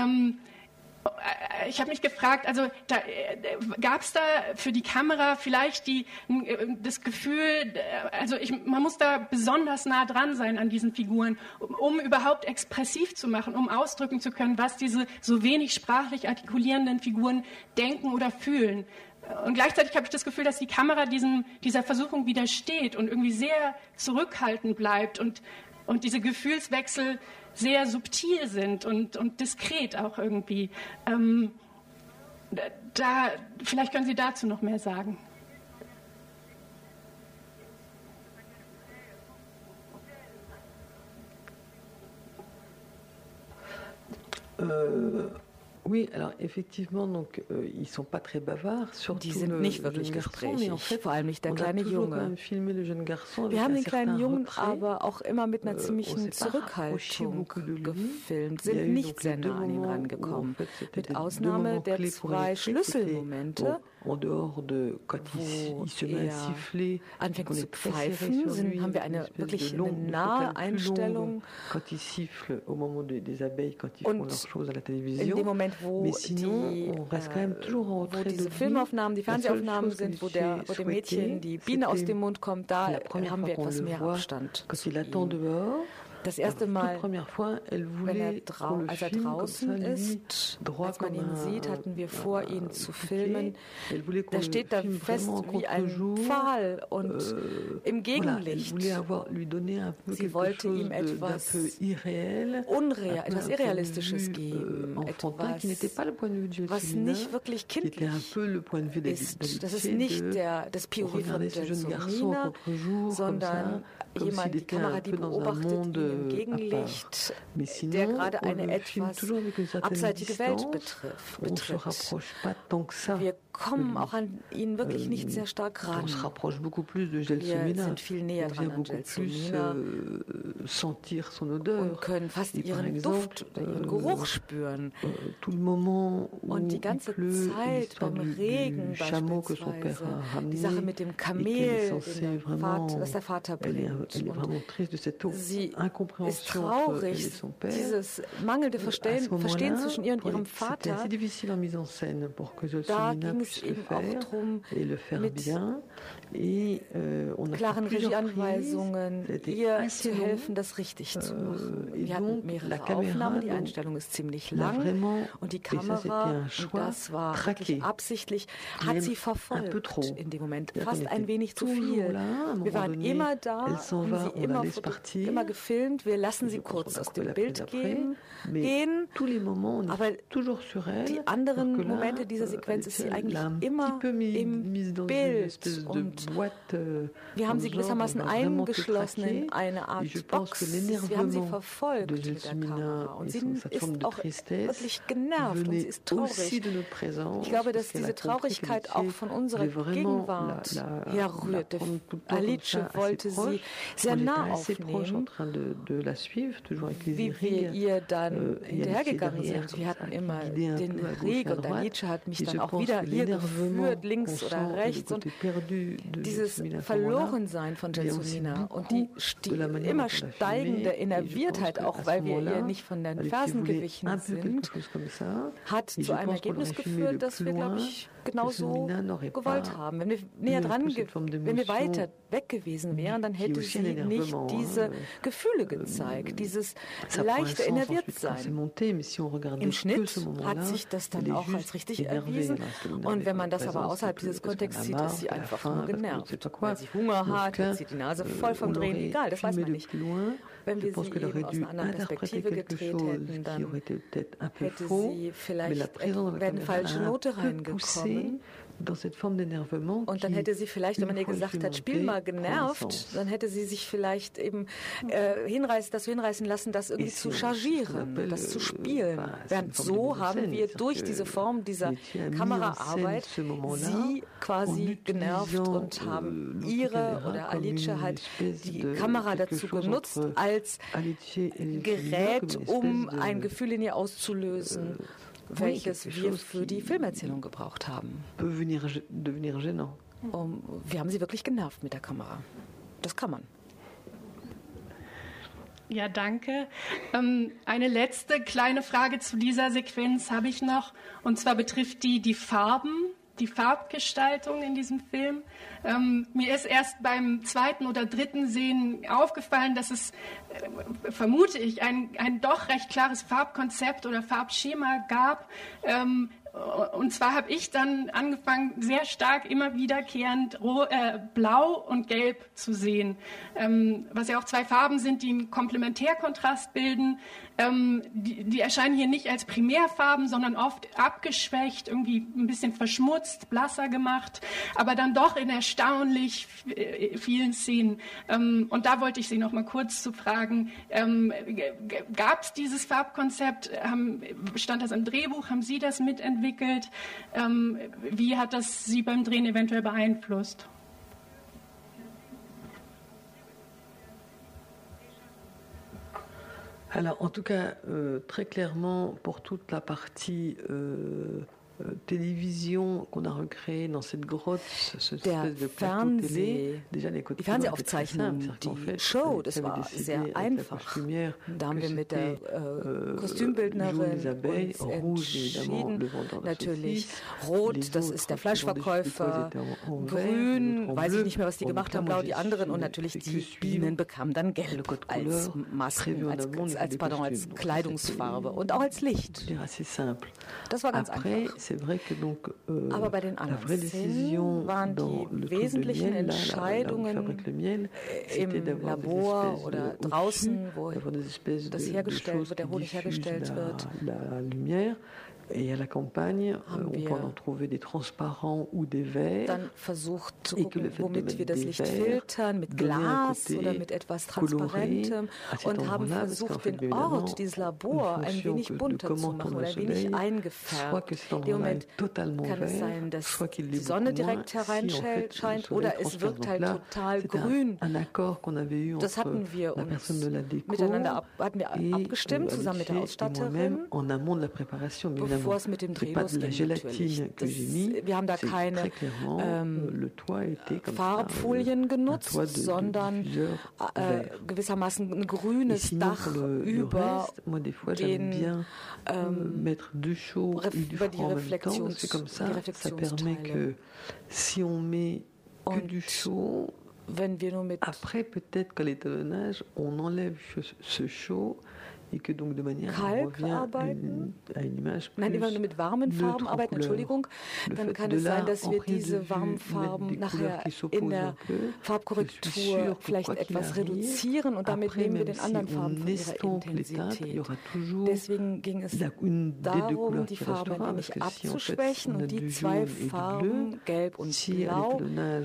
Ich habe mich gefragt, also gab es da für die Kamera vielleicht das Gefühl, also man muss da besonders nah dran sein an diesen Figuren, um überhaupt expressiv zu machen, um ausdrücken zu können, was diese so wenig sprachlich artikulierenden Figuren denken oder fühlen. Und gleichzeitig habe ich das Gefühl, dass die Kamera dieser Versuchung widersteht und irgendwie sehr zurückhaltend bleibt und diese Gefühlswechsel sehr subtil sind und diskret auch irgendwie. Vielleicht können Sie dazu noch mehr sagen.
Oui, alors effectivement, donc ils sont pas très bavards, surtout
die sind nicht wirklich gesprächig, vor allem nicht der kleine Junge. Wir haben den kleinen Jungen aber auch immer mit einer ziemlichen Zurückhaltung gefilmt, sind nicht sehr nah an ihn rangekommen, mit Ausnahme der 2 Schlüsselmomente, wo er anfängt zu pfeifen, haben wir wirklich eine nahe Einstellung. Und in dem Moment, wo diese Filmaufnahmen, die Fernsehaufnahmen sind, wo dem Mädchen die Biene aus dem Mund kommt, da haben wir etwas mehr Abstand zu ihm. Das erste Mal, als er draußen ist, als man ihn sieht, hatten wir vor, ihn zu filmen. Da steht da fest wie ein Pfahl und im Gegenlicht. Sie wollte ihm etwas Irrealistisches geben, was nicht wirklich kindlich ist. Das ist nicht das POV von Gelsomina, sondern die Kamera, die beobachtet ihn im Gegenlicht, der gerade eine etwas abseitige Welt betrifft. Wir kommen auch an ihn wirklich nicht sehr stark ran. Wir sind viel näher dran an Gelsomina und können fast ihren Duft, ihren Geruch spüren. Und die ganze Zeit beim Regen beispielsweise, die Sache mit dem Kamel, das der Vater bringt. Und sie ist traurig, dieses mangelnde Verstehen zwischen ihr und ihrem Vater. Da ging es eben auch darum, mit klaren Regieanweisungen ihr zu helfen, das richtig zu machen. Wir hatten mehrere Aufnahmen, die Einstellung ist ziemlich lang und die Kamera, und das war wirklich absichtlich, hat sie verfolgt in dem Moment, fast ein wenig zu viel. Wir waren immer da, haben sie immer gefilmt, wir lassen sie kurz aus dem Bild gehen, aber die anderen Momente dieser Sequenz ist sie eigentlich immer im Bild und wir haben sie gewissermaßen eingeschlossen in eine Art Box. Wir haben sie verfolgt mit der Kamera und sie ist auch wirklich genervt und sie ist traurig. Ich glaube, dass diese Traurigkeit auch von unserer Gegenwart herrührte. Alice wollte sie sehr nah aufnehmen, wie wir ihr dann hinterhergegangen sind. Wir hatten immer den Regen und Alice hat mich dann auch wieder hier geführt, links oder rechts und dieses Verlorensein von Gelsomina und die immer steigende Innerviertheit, auch weil wir ihr nicht von den Fersen gewichen sind, hat zu einem Ergebnis geführt, das wir, glaube ich, genauso gewollt haben. Wenn wir näher dran, wenn wir weiter weg gewesen wären, dann hätte sie nicht diese Gefühle gezeigt, dieses leichte Innerviertsein. Im Schnitt hat sich das dann auch als richtig erwiesen. Und wenn man das aber außerhalb dieses Kontexts sieht, ist sie einfach nur genervt. Weil sie Hunger hat sie die Nase voll vom Drehen, egal, das weiß man nicht. Wenn wir sie eben aus einer anderen Perspektive gedreht hätten, dann hätte sie vielleicht eine falsche Note reingekommen. Und dann hätte sie vielleicht, wenn man ihr gesagt hat, spiel mal genervt, dann hätte sie sich vielleicht eben hinreißen lassen, das irgendwie zu chargieren, das zu spielen. Während so haben wir durch diese Form dieser Kameraarbeit sie quasi genervt und haben ihre oder Alice halt die Kamera dazu genutzt als Gerät, um ein Gefühl in ihr auszulösen, welches wir für die Filmerzählung gebraucht haben. Wir haben sie wirklich genervt mit der Kamera. Das kann man.
Ja, danke. Eine letzte kleine Frage zu dieser Sequenz habe ich noch. Und zwar betrifft die Farben, die Farbgestaltung in diesem Film. Mir ist erst beim zweiten oder dritten Sehen aufgefallen, dass es, vermute ich, ein doch recht klares Farbkonzept oder Farbschema gab. Und zwar habe ich dann angefangen, sehr stark immer wiederkehrend Blau und Gelb zu sehen, was ja auch zwei Farben sind, die einen Komplementärkontrast bilden. Die erscheinen hier nicht als Primärfarben, sondern oft abgeschwächt, irgendwie ein bisschen verschmutzt, blasser gemacht, aber dann doch in erstaunlich vielen Szenen. Und da wollte ich Sie noch mal kurz zu fragen, gab es dieses Farbkonzept? Stand das im Drehbuch? Haben Sie das mitentwickelt? Wie hat das Sie beim Drehen eventuell beeinflusst?
Alors, en tout cas, très clairement, pour toute la partie Television qu'on a recréé dans cette grotte, ce espèce de plateau télé.
Die Fernsehaufzeichnung, die Show, das war sehr einfach. Da haben wir mit der Kostümbildnerin uns entschieden. Natürlich rot, das ist der Fleischverkäufer. Grün, weiß ich nicht mehr, was die gemacht haben, blau die anderen. Und natürlich die Bienen bekamen dann gelb als Masken, als Kleidungsfarbe und auch als Licht. Das war ganz einfach. Aber bei den anderen Szenen waren die wesentlichen Entscheidungen im Labor oder draußen, wo das hergestellt wird, der Honig hergestellt wird.
Et à la campagne, on peut en trouver des transparents ou des verres.
Dann versucht zu gucken, womit wir das Licht filtern, mit Glas oder mit etwas Transparentem, und haben versucht, den Ort, dieses Labor, ein wenig bunter zu machen oder ein wenig eingefärbt. In dem Moment kann es sein, dass die Sonne direkt hereinscheint oder es wirkt halt total grün. Das hatten wir uns miteinander abgestimmt, zusammen mit der Ausstatterin, bevor es mit dem Dreh losging natürlich. Wir haben da keine Farbfolien genutzt, sondern gewissermaßen ein grünes Dach über die Reflexionsteile. Und wenn wir nur mit
après peut-être qu'à l'étalonnage on enlève ce chaud et que donc de manière
Kalk arbeiten, nein, wenn wir mit warmen Farben arbeiten, Entschuldigung, dann kann es sein, dass wir diese warmen Farben nachher in der Farbkorrektur vielleicht etwas reduzieren und damit nehmen wir den anderen Farben von ihrer Intensität. Deswegen ging es darum, die Farben ein wenig abzuschwächen und die zwei Farben, Gelb und Blau,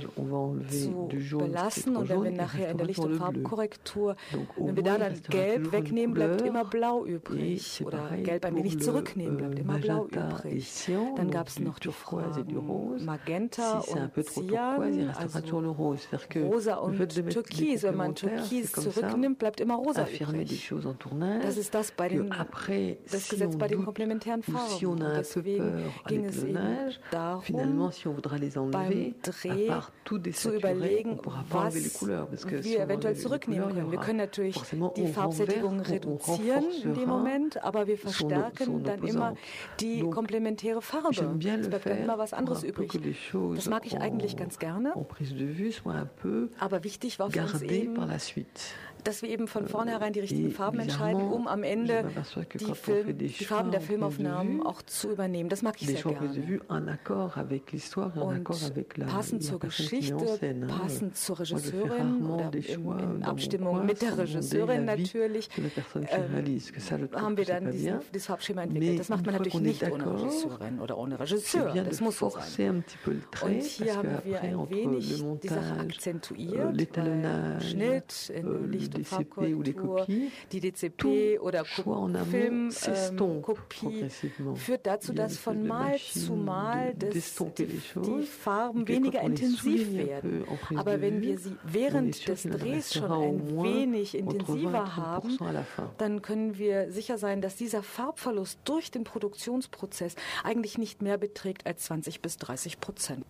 zu belassen. Und wenn wir nachher in der Licht- und Farbkorrektur, wenn wir da dann Gelb wegnehmen, bleibt immer Blau übrig, oder Gelb ein wenig zurücknehmen, bleibt immer Blau übrig. Dann gab es noch die Farben Magenta und Cyan, also Rosa und Türkis. Wenn man Türkis zurücknimmt, bleibt immer Rosa übrig. Das ist das Gesetz bei den komplementären Farben. Und deswegen ging es eben darum, beim Dreh zu überlegen, was wir eventuell zurücknehmen können. Wir können natürlich die Farbsättigung reduzieren in dem Moment, aber wir verstärken dann immer die komplementäre Farbe. Es bleibt dann immer was anderes übrig. Das mag ich eigentlich ganz gerne, aber wichtig war für uns eben, dass wir eben von vornherein die richtigen Farben entscheiden, um am Ende die Farben der Filmaufnahmen auch zu übernehmen. Das mag ich sehr gerne. Und passend zur Geschichte, passend zur Regisseurin oder in Abstimmung mit der Regisseurin natürlich, haben wir dann dieses Farbschema entwickelt. Das macht man natürlich nicht ohne Regisseurin oder ohne Regisseur. Das muss so sein. Und hier haben wir ein wenig die Sache akzentuiert, weil Schnitt, Licht- und Farbkorrektur, die DCP oder Filmkopie führt dazu, dass von Mal zu Mal die Farben weniger intensiv werden. Aber wenn wir sie während des Drehs schon ein wenig intensiver haben, dann können wir sicher sein, dass dieser Farbverlust durch den Produktionsprozess eigentlich nicht mehr beträgt als 20-30%.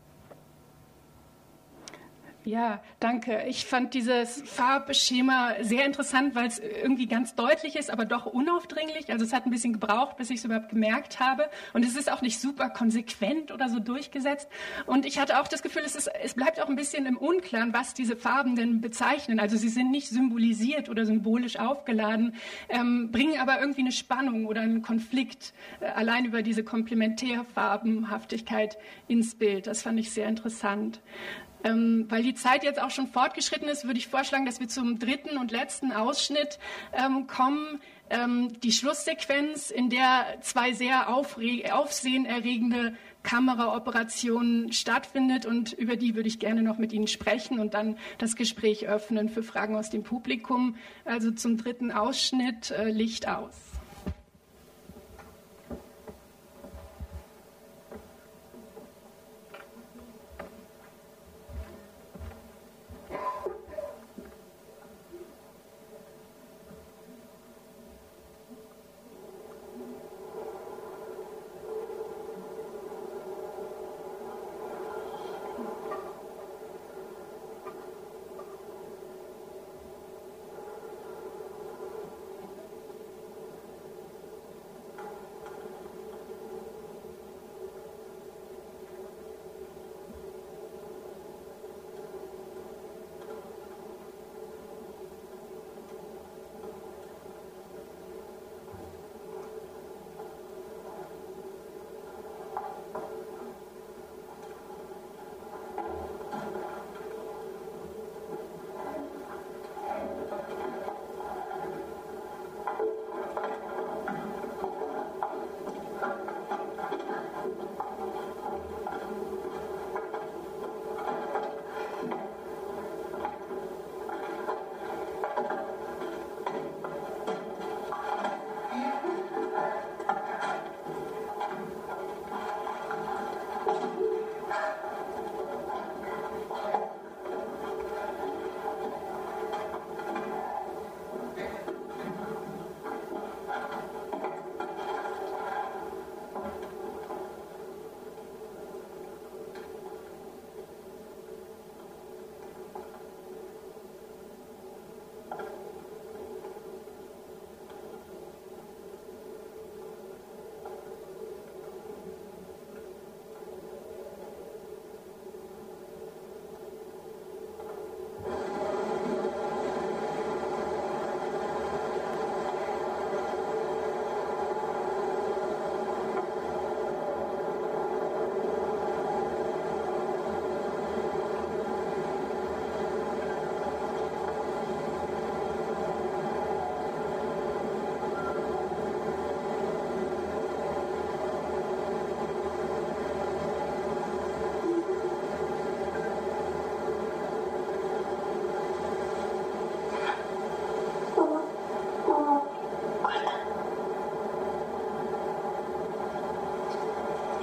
Ja, danke. Ich fand dieses Farbschema sehr interessant, weil es irgendwie ganz deutlich ist, aber doch unaufdringlich. Also es hat ein bisschen gebraucht, bis ich es überhaupt gemerkt habe. Und es ist auch nicht super konsequent oder so durchgesetzt. Und ich hatte auch das Gefühl, es bleibt auch ein bisschen im Unklaren, was diese Farben denn bezeichnen. Also sie sind nicht symbolisiert oder symbolisch aufgeladen, bringen aber irgendwie eine Spannung oder einen Konflikt allein über diese Komplementärfarbenhaftigkeit ins Bild. Das fand ich sehr interessant. Weil die Zeit jetzt auch schon fortgeschritten ist, würde ich vorschlagen, dass wir zum dritten und letzten Ausschnitt kommen. Die Schlusssequenz, in der zwei sehr aufsehenerregende Kameraoperationen stattfindet, und über die würde ich gerne noch mit Ihnen sprechen und dann das Gespräch öffnen für Fragen aus dem Publikum. Also zum dritten Ausschnitt, Licht aus.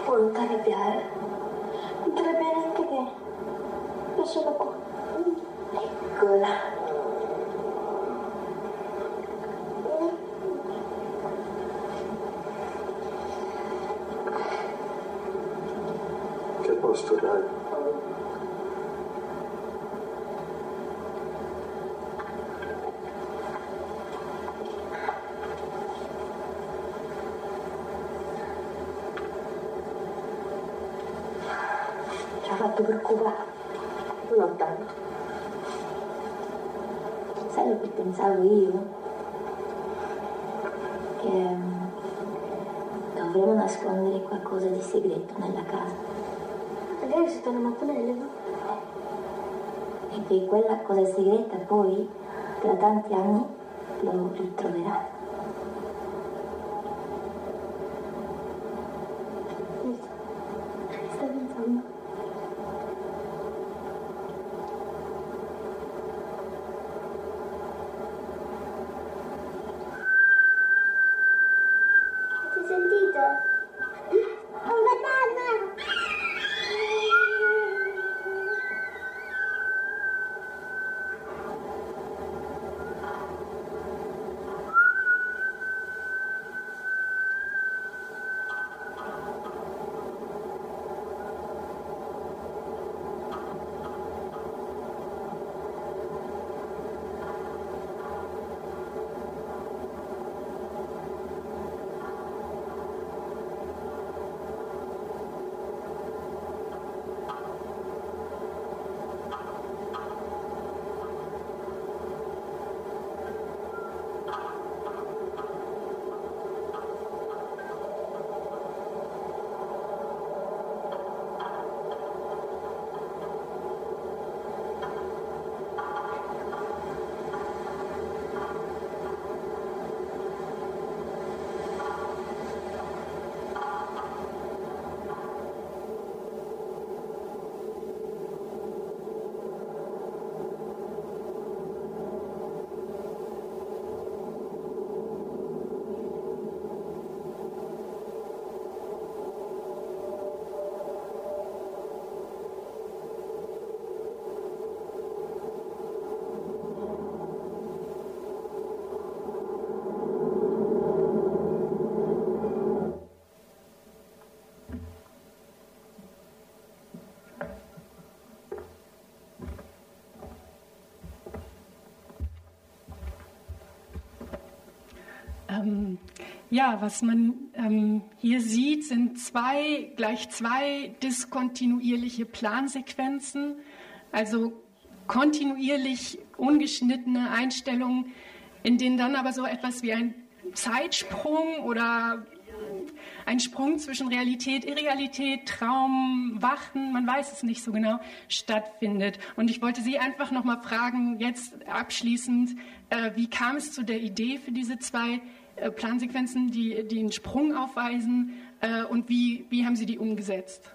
non ti arrabbiare. Non ti arrabbiare neanche te. Lasciala qua. Eccola.
Che posto, dai.
Ci ha fatto preoccupare. Non tanto. Sai lo che pensavo io? Che dovremmo nascondere qualcosa di segreto nella casa. Magari sotto le mattonelle, no? E che quella cosa segreta poi, tra tanti anni, lo ritroverà. Che stai pensando? Avete sentito? Un banana!
Ja, was man hier sieht, sind gleich zwei diskontinuierliche Plansequenzen, also kontinuierlich ungeschnittene Einstellungen, in denen dann aber so etwas wie ein Zeitsprung oder ein Sprung zwischen Realität, Irrealität, Traum, Wachen, man weiß es nicht so genau, stattfindet. Und ich wollte Sie einfach noch mal fragen, jetzt abschließend, wie kam es zu der Idee für diese zwei Plansequenzen, die einen Sprung aufweisen, und wie haben Sie die umgesetzt?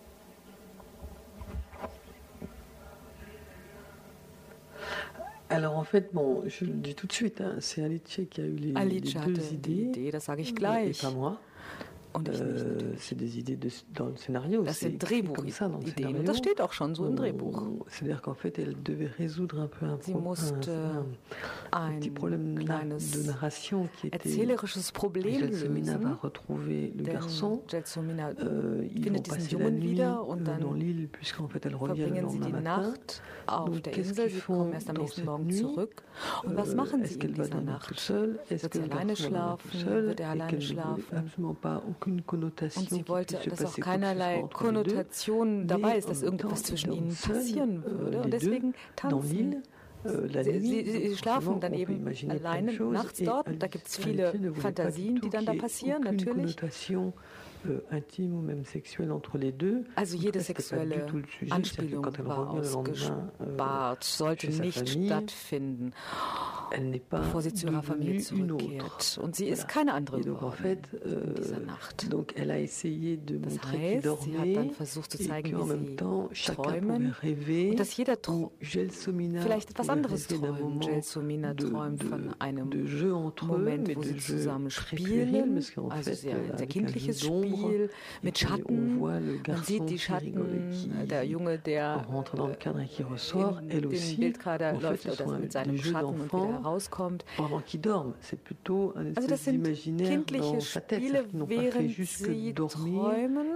Alors en fait, bon, je le dis tout de suite, hein, c'est Alice qui a eu les deux idées,
das sage ich gleich.
Et pas moi.
Und ich nicht.
C'est des idées dans le scénario.
Das sind Drehbuchideen und das steht auch schon so im Drehbuch.
C'est-à-dire qu'en fait, elle devait résoudre un peu un petit problème de narration qui était.
Erzählerisches Problem
Gelsomina va
lösen.
retrouver le garçon.
Gelsomina
Ils vont
findet diesen
passer la
Jungen
nuit
wieder und dann
dans l'île, puisqu'en fait, elle revient le
verbringen sie
lendemain
die
matin.
Nacht auf
Donc,
der
qu'est-ce
Insel.
qu'ils
Sie
font
kommen erst am
dans
nächsten
cette
Morgen
nuit?
zurück. Und was machen sie
Est-ce
in
qu'elle va
dieser
dormir toute
Nacht?
seule? Est-ce
Wird
que
sie
le
alleine
garçon va dormir tout
schlafen?
seul?
Wird er
Et
alleine
qu'elle ne voulait
schlafen?
absolument pas aucune connotation
Und sie
qui
wollte,
puisse se
dass auch
passer quoi que ce soit
keinerlei
entre les deux.
Konnotation dabei ist, dass
Mais en même
irgendwas
temps,
zwischen
ils
ihnen
dorment
passieren
seuls,
würde.
les
Und deswegen
deux, dans
tanzen
l'île, la nuit.
sie schlafen dann
On peut
eben
imaginer plein
alleine
de choses.
nachts
Et
dort. Und da gibt es
Alice
viele
ne voulait pas
Fantasien,
du
die
tout
dann da
qu'il y ait
passieren,
aucune
natürlich.
connotation intime ou même sexuelle entre les deux.
Also jede
C'était pas du
sexuelle
tout le sujet. C'est-à-dire que
Anspielung
quand elle
war
revient le lendemain
ausgespart, sollte
chez sa
nicht
famille,
stattfinden. bevor sie zu ihrer Familie zurückkehrt. Und sie ist keine andere geworden in dieser Nacht. Das heißt, sie hat dann versucht zu zeigen, wie sie träumen und dass jeder vielleicht etwas anderes träumt. Gelsomina träumt von einem Moment, wo sie zusammen spielen, also sehr ein sehr kindliches Spiel mit Schatten. Man sieht die Schatten, der Junge, der in den Bildkader läuft oder mit seinem Schatten und wieder herauskommt. Also das sind kindliche Spiele, während sie träumen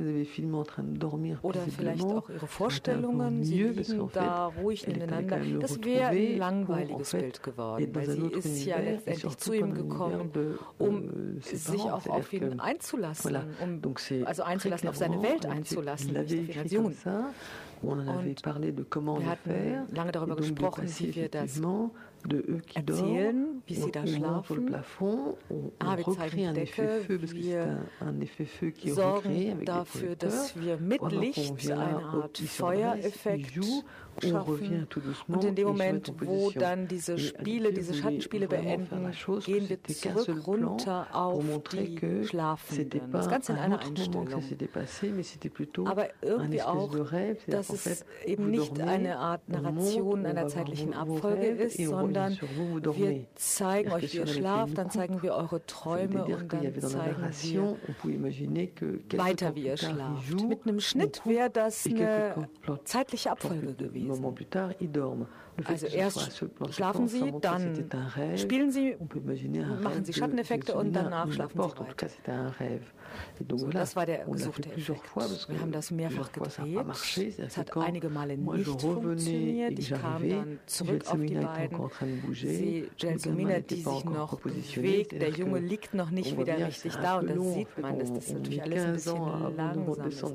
oder vielleicht auch ihre Vorstellungen. Sie liegen da ruhig nebeneinander. Das wäre ein langweiliges Bild geworden, weil sie ist ja letztendlich zu ihm gekommen, um sich auch auf ihn einzulassen, also einzulassen, auf seine Welt einzulassen, nicht auf ihn als Jungen. Und wir hatten lange darüber gesprochen, wie wir das erzählen, wie sie da schlafen. Wir zeigen die Decke, wir sorgen dafür, dass wir mit Licht eine Art Feuereffekt schaffen. Und in dem Moment, wo dann diese Schattenspiele beenden, gehen wir zurück runter auf die Schlafenden. Das Ganze in einer Einstellung. Aber irgendwie auch, dass es eben nicht eine Art Narration einer zeitlichen Abfolge ist, sondern wir zeigen euch, wie ihr schlaft, dann zeigen wir eure Träume und dann zeigen wir weiter, wie ihr schlaft. Mit einem Schnitt wäre das eine zeitliche Abfolge gewesen. Also erst schlafen Sie, dann spielen Sie, machen Sie Schatteneffekte und danach schlafen Sie weiter. So, das war der gesuchte Effekt. Wir haben das mehrfach gedreht. Es hat einige Male nicht funktioniert. Ich kam dann zurück auf die beiden. Gelsomina, die sich noch bewegt. Der Junge liegt noch nicht wieder richtig da. Und das sieht man, dass das natürlich alles ein bisschen langsam ist.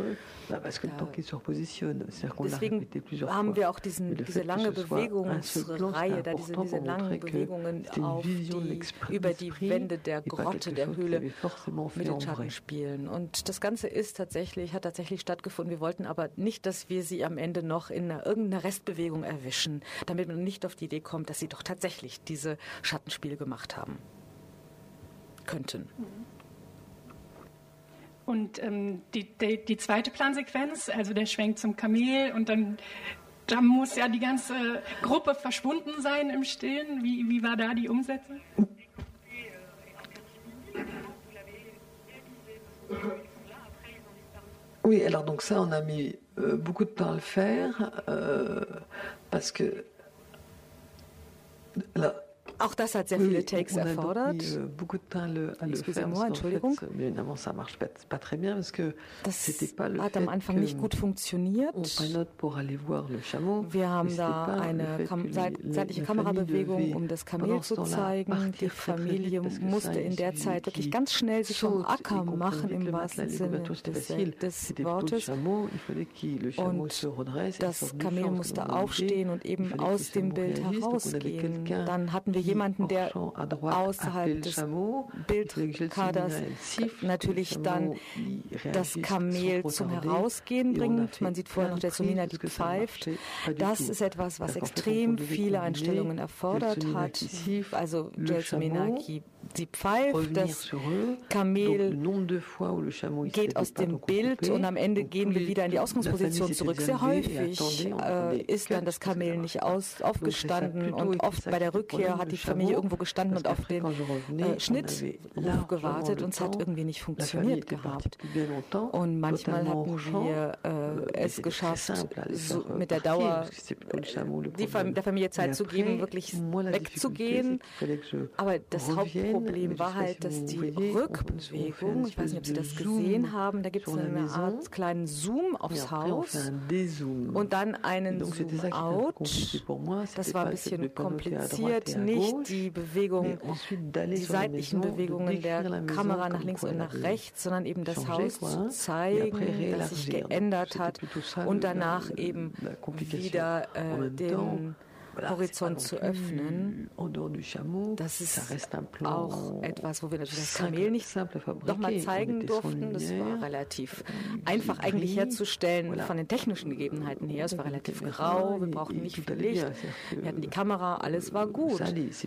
Deswegen haben wir auch diese lange Bewegungsreihe, diese langen Bewegungen über die Wände der Grotte, der Höhle mit den Schattenspielen. Und das Ganze hat tatsächlich stattgefunden. Wir wollten aber nicht, dass wir sie am Ende noch in irgendeiner Restbewegung erwischen, damit man nicht auf die Idee kommt, dass sie doch tatsächlich diese Schattenspiele gemacht haben könnten.
Und die zweite Plansequenz, also der Schwenk zum Kamel und dann da muss ja die ganze Gruppe verschwunden sein im Stillen. Wie war da die Umsetzung?
Oui, alors donc ça, on a mis beaucoup de temps à le faire parce que
auch das hat sehr viele Takes erfordert.
Excusez-moi,
Entschuldigung. Das hat am Anfang nicht gut funktioniert. Wir haben da eine seitliche Kamerabewegung, um das Kamel zu zeigen. Die Familie musste in der Zeit wirklich ganz schnell sich vom Acker machen, im wahrsten Sinne des Wortes. Und das Kamel musste aufstehen und eben aus dem Bild herausgehen. Dann hatten wir jemanden, der außerhalb des Bildkaders natürlich dann das Kamel zum Herausgehen bringt. Man sieht vorher noch Gelsomina, die pfeift. Das ist etwas, was extrem viele Einstellungen erfordert hat. Also Gelsomina, sie pfeift, das Kamel geht aus dem Bild und am Ende gehen wir wieder in die Ausgangsposition zurück. Sehr häufig ist dann das Kamel nicht aufgestanden und oft bei der Rückkehr hat die Familie irgendwo gestanden und auf den Schnitt gewartet und es hat irgendwie nicht funktioniert gehabt. Und manchmal hatten wir es geschafft, mit der Dauer der Familie Zeit zu geben, wirklich wegzugehen. Aber das Hauptproblem war halt, dass die Rückbewegung, ich weiß nicht, ob Sie das gesehen haben, da gibt es eine Art kleinen Zoom aufs Haus und dann einen Zoom-out. Das war ein bisschen kompliziert, nicht die seitlichen Bewegungen der Kamera nach links und nach rechts, sondern eben das Haus zu zeigen, das sich geändert hat und danach eben wieder Horizont zu öffnen. Das ist auch etwas, wo wir natürlich das Kamel nicht nochmal zeigen durften. Das war relativ einfach eigentlich herzustellen von den technischen Gegebenheiten her. Es war relativ grau, wir brauchten nicht viel Licht, wir hatten die Kamera, alles war gut.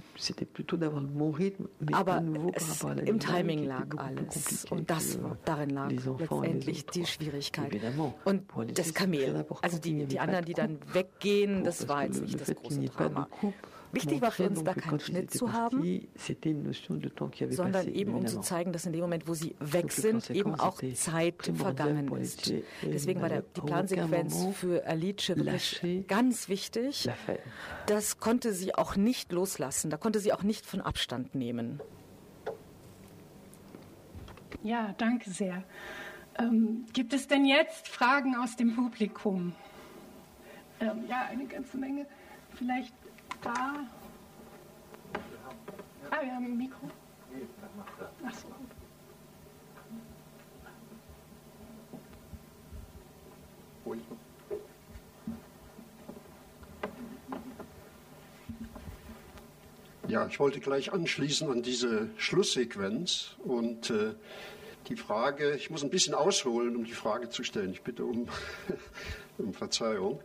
Aber im Timing lag alles und darin lag letztendlich die Schwierigkeit. Und das Kamel, also die anderen, die dann weggehen, das war jetzt nicht das große Drama. Wichtig war für uns, da keinen Schnitt zu haben, sondern eben um zu zeigen, dass in dem Moment, wo sie weg sind, eben auch Zeit vergangen ist. Deswegen war die Plansequenz für Alice wirklich ganz wichtig. Das konnte sie auch nicht loslassen, da konnte sie auch nicht von Abstand nehmen.
Ja, danke sehr. Gibt es denn jetzt Fragen aus dem Publikum? Ja, eine ganze Menge. Vielleicht da. Wir haben ein Mikro. Ach so.
Ja, ich wollte gleich anschließen an diese Schlusssequenz und die Frage, ich muss ein bisschen ausholen, um die Frage zu stellen. Ich bitte um Verzeihung.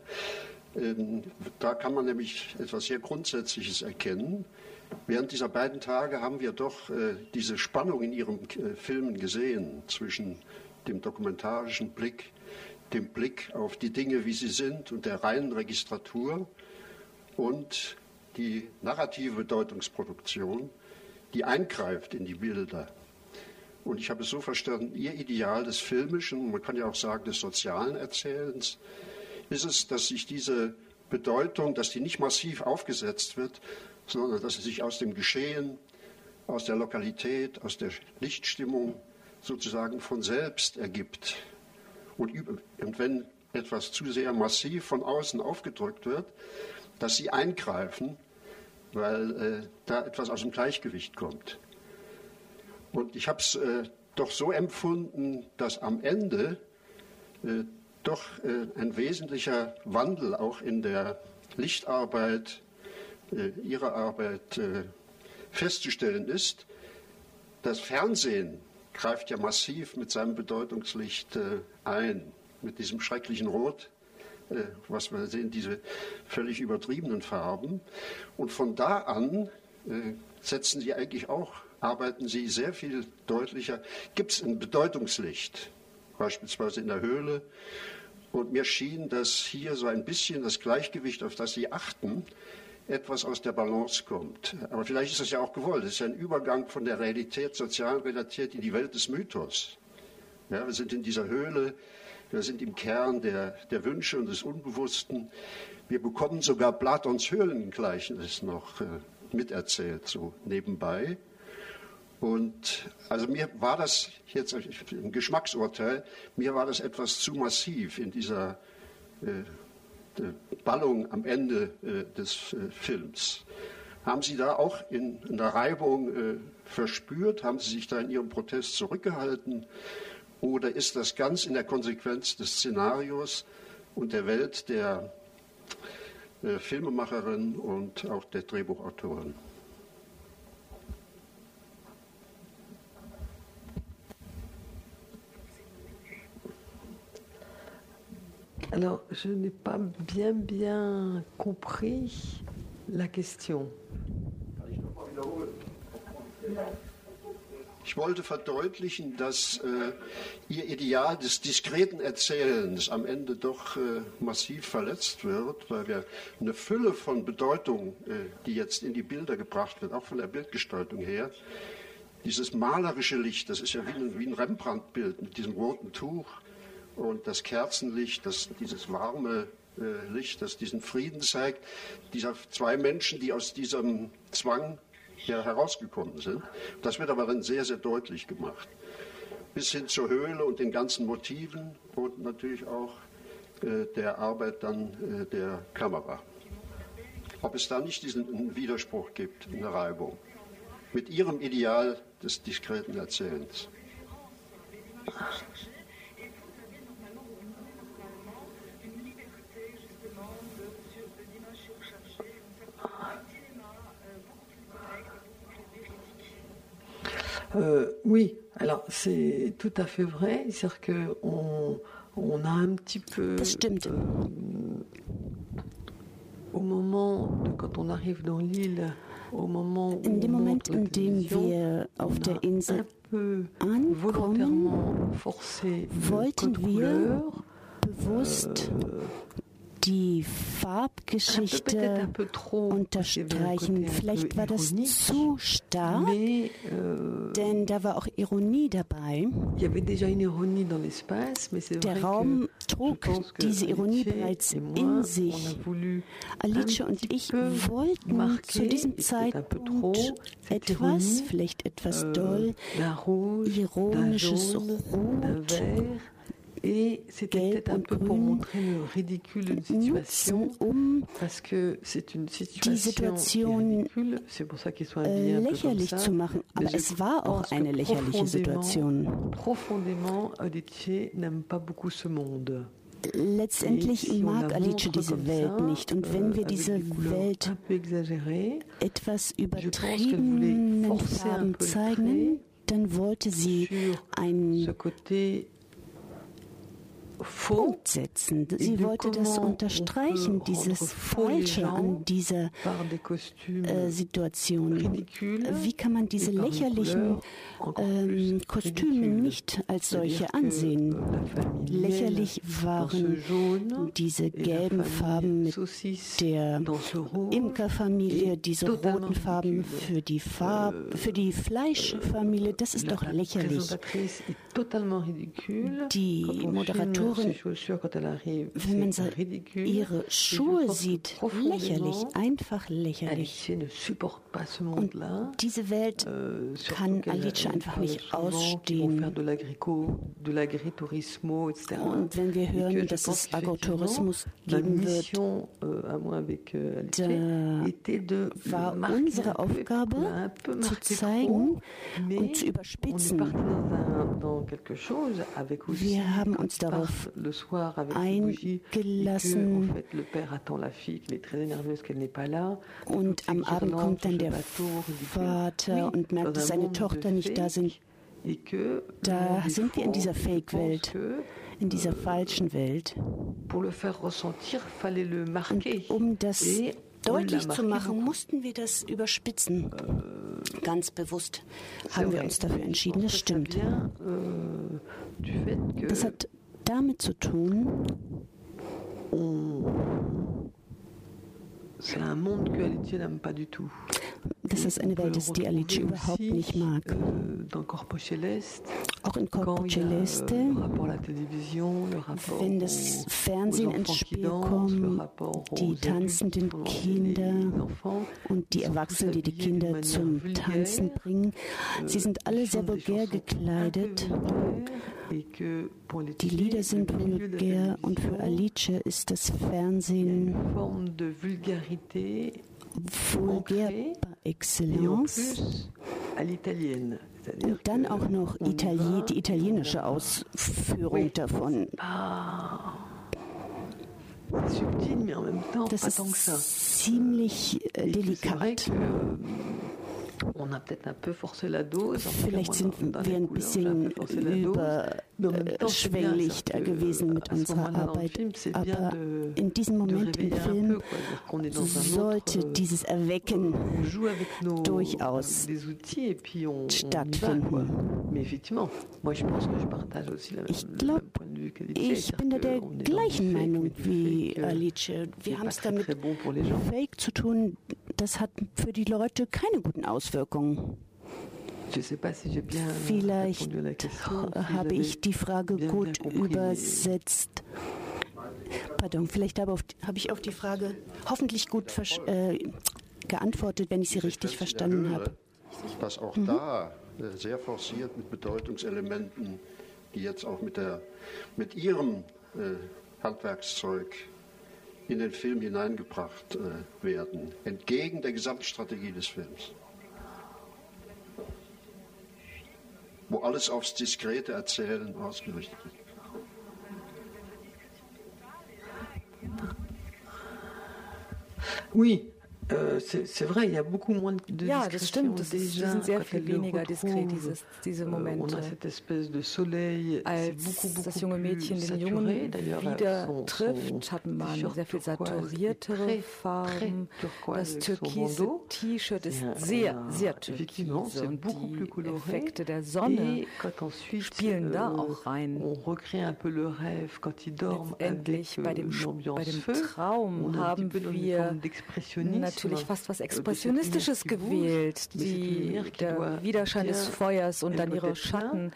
Da kann man nämlich etwas sehr Grundsätzliches erkennen. Während dieser beiden Tage haben wir doch diese Spannung in Ihren Filmen gesehen zwischen dem dokumentarischen Blick, dem Blick auf die Dinge, wie sie sind und der reinen Registratur und die narrative Bedeutungsproduktion, die eingreift in die Bilder. Und ich habe es so verstanden, Ihr Ideal des filmischen, man kann ja auch sagen des sozialen Erzählens, ist es, dass sich diese Bedeutung, dass die nicht massiv aufgesetzt wird, sondern dass sie sich aus dem Geschehen, aus der Lokalität, aus der Lichtstimmung sozusagen von selbst ergibt. Und wenn etwas zu sehr massiv von außen aufgedrückt wird, dass sie eingreifen, weil da etwas aus dem Gleichgewicht kommt. Und ich habe es doch so empfunden, dass am Ende doch ein wesentlicher Wandel auch in der Lichtarbeit, Ihrer Arbeit festzustellen ist. Das Fernsehen greift ja massiv mit seinem Bedeutungslicht ein, mit diesem schrecklichen Rot, was wir sehen, diese völlig übertriebenen Farben. Und von da an setzen Sie eigentlich auch, arbeiten Sie sehr viel deutlicher, gibt es ein Bedeutungslicht, beispielsweise in der Höhle. Und mir schien, dass hier so ein bisschen das Gleichgewicht, auf das Sie achten, etwas aus der Balance kommt. Aber vielleicht ist das ja auch gewollt. Es ist ein Übergang von der Realität, sozialen Realität in die Welt des Mythos. Ja, wir sind in dieser Höhle, wir sind im Kern der Wünsche und des Unbewussten. Wir bekommen sogar Platons Höhlengleichnis noch miterzählt, so nebenbei. Und also mir war das jetzt ein Geschmacksurteil, mir war das etwas zu massiv in dieser Ballung am Ende des Films. Haben Sie da auch in der Reibung verspürt? Haben Sie sich da in Ihrem Protest zurückgehalten? Oder ist das ganz in der Konsequenz des Szenarios und der Welt der Filmemacherin und auch der Drehbuchautoren?
Alors, je n'ai pas bien compris la question.
Ich wollte verdeutlichen, dass Ihr Ideal des diskreten Erzählens am Ende doch massiv verletzt wird, weil wir eine Fülle von Bedeutung, die jetzt in die Bilder gebracht wird, auch von der Bildgestaltung her, dieses malerische Licht, das ist ja wie ein Rembrandt-Bild mit diesem roten Tuch, und das Kerzenlicht, dieses warme Licht, das diesen Frieden zeigt, dieser zwei Menschen, die aus diesem Zwang herausgekommen sind. Das wird aber dann sehr, sehr deutlich gemacht. Bis hin zur Höhle und den ganzen Motiven und natürlich auch der Arbeit dann der Kamera. Ob es da nicht diesen Widerspruch gibt, eine Reibung mit Ihrem Ideal des diskreten Erzählens.
Oui, alors c'est tout à fait vrai. C'est-à-dire qu'on a un petit peu...
Das stimmt.
Au moment, quand on arrive dans l'île, au moment
in dem Moment, in dem wir auf der Insel ankommen, wollten wir bewusst die Farbgeschichte unterstreichen. Vielleicht war das zu stark, denn da war auch Ironie dabei. Der Raum trug diese Ironie bereits in sich. Alice und ich wollten zu diesem Zeitpunkt etwas, vielleicht etwas doll, ironisches Rot,
Et c'était peut-être un peu pour montrer le ridicule d'une situation, parce que c'est une situation ridicule, c'est pour ça qu'ils sont habillés un peu comme ça.
Zu machen. Aber es war auch eine lächerliche Situation.
Profondément, Alice n'aime pas beaucoup ce monde.
Letztendlich mag Alice diese Welt nicht. Und wenn wir diese Welt etwas übertriebenen Farben zeigen, dann wollte sie ein Punkt setzen. Sie wollte das unterstreichen, dieses Falsche an dieser Situation. Wie kann man diese lächerlichen Kostüme nicht als solche ansehen? Lächerlich waren diese gelben Farben mit der Imkerfamilie, diese roten Farben für die Fleischfamilie. Das ist doch lächerlich. Die Moderatorin, wenn man ihre Schuhe sieht, lächerlich, einfach lächerlich. Und diese Welt kann Alice einfach nicht ausstehen. Und wenn wir hören, dass es Agrotourismus geben wird, da war unsere Aufgabe zu zeigen und zu überspitzen. Wir haben uns darauf eingelassen und am Abend kommt dann der Vater und merkt, dass seine Tochter nicht da sind. Da sind wir in dieser Fake-Welt, in dieser falschen Welt. Und um das deutlich zu machen, mussten wir das überspitzen. Ganz bewusst haben wir uns dafür entschieden, das stimmt. Das hat damit zu tun, dass es eine Welt ist, die Alice überhaupt nicht mag. Auch in Corpo Celeste, wenn das Fernsehen ins Spiel kommt, die tanzenden Kinder und die Erwachsenen, die die Kinder zum Tanzen bringen, sie sind alle sehr vulgär gekleidet. Die Lieder sind vulgär und für Alice ist das Fernsehen vulgär par excellence. Und dann auch noch die italienische Ausführung davon. Das ist ziemlich delikat. Vielleicht sind wir ein bisschen überschwänglich gewesen mit unserer Arbeit, aber in diesem Moment im Film sollte dieses Erwecken durchaus stattfinden. Ich glaube, ich bin da der gleichen Meinung wie Alice. Wir haben es da mit Fake zu tun. Das hat für die Leute keine guten Auswirkungen. Vielleicht habe ich die Frage gut übersetzt. Pardon, vielleicht habe ich auf die Frage hoffentlich gut geantwortet, wenn ich sie richtig verstanden habe.
Dass auch da sehr forciert mit Bedeutungselementen, die jetzt auch mit ihrem Handwerkszeug in den Film hineingebracht werden, entgegen der Gesamtstrategie des Films. Wo alles aufs diskrete Erzählen ausgerichtet ist.
Oui,
Ja, das stimmt. Sie sind sehr viel weniger diskret, diese Momente. Als das junge Mädchen den Jungen wieder trifft, hat man sehr viel saturiertere Farben. Das türkise T-Shirt ist sehr, sehr türkise. Und die Effekte der Sonne spielen da auch rein. Letztendlich bei dem Traum haben wir natürlich fast was Expressionistisches gewählt, der Widerschein des Feuers und dann ihre Schatten.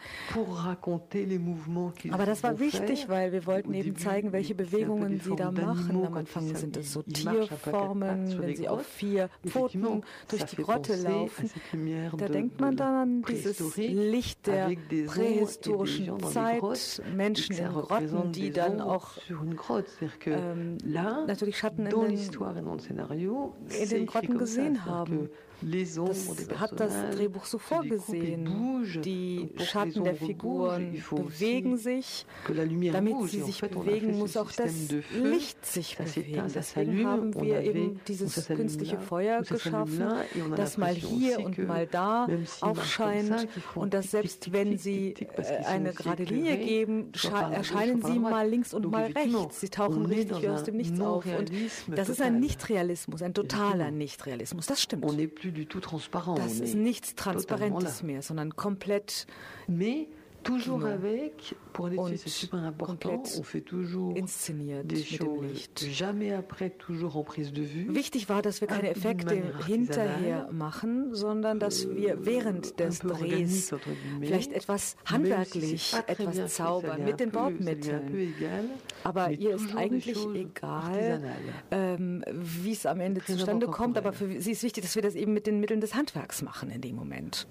Aber das war wichtig, weil wir wollten eben zeigen, welche Bewegungen sie da machen. Am Anfang sind es so Tierformen, wenn sie auf 4 Pfoten durch die Grotte laufen. Da denkt man dann an dieses Licht der prähistorischen Zeit, Menschen in Grotten, die dann auch natürlich Schatten in den Grotten gesehen haben. Das hat das Drehbuch so vorgesehen. Die Schatten der Figuren bewegen sich. Damit sie sich bewegen, muss auch das Licht sich bewegen. Deswegen haben wir eben dieses künstliche Feuer geschaffen, das mal hier und mal da aufscheint und dass selbst wenn sie eine gerade Linie geben, erscheinen sie mal links und mal rechts. Sie tauchen richtig aus dem Nichts auf. Und das ist ein Nichtrealismus, ein totaler Nichtrealismus. Das stimmt. Das ist nichts Transparentes mehr, sondern komplett
toujours avec, pour aller dessus, c'est super important, on fait toujours des choses, jamais après, toujours en prise de vue.
Wichtig war, dass wir keine Effekte hinterher machen, sondern dass wir während des Drehs vielleicht etwas handwerklich, etwas zaubern mit den Bordmitteln. Aber ihr ist eigentlich egal, wie es am Ende zustande kommt, aber für sie ist wichtig, dass wir das eben mit den Mitteln des Handwerks machen in dem Moment.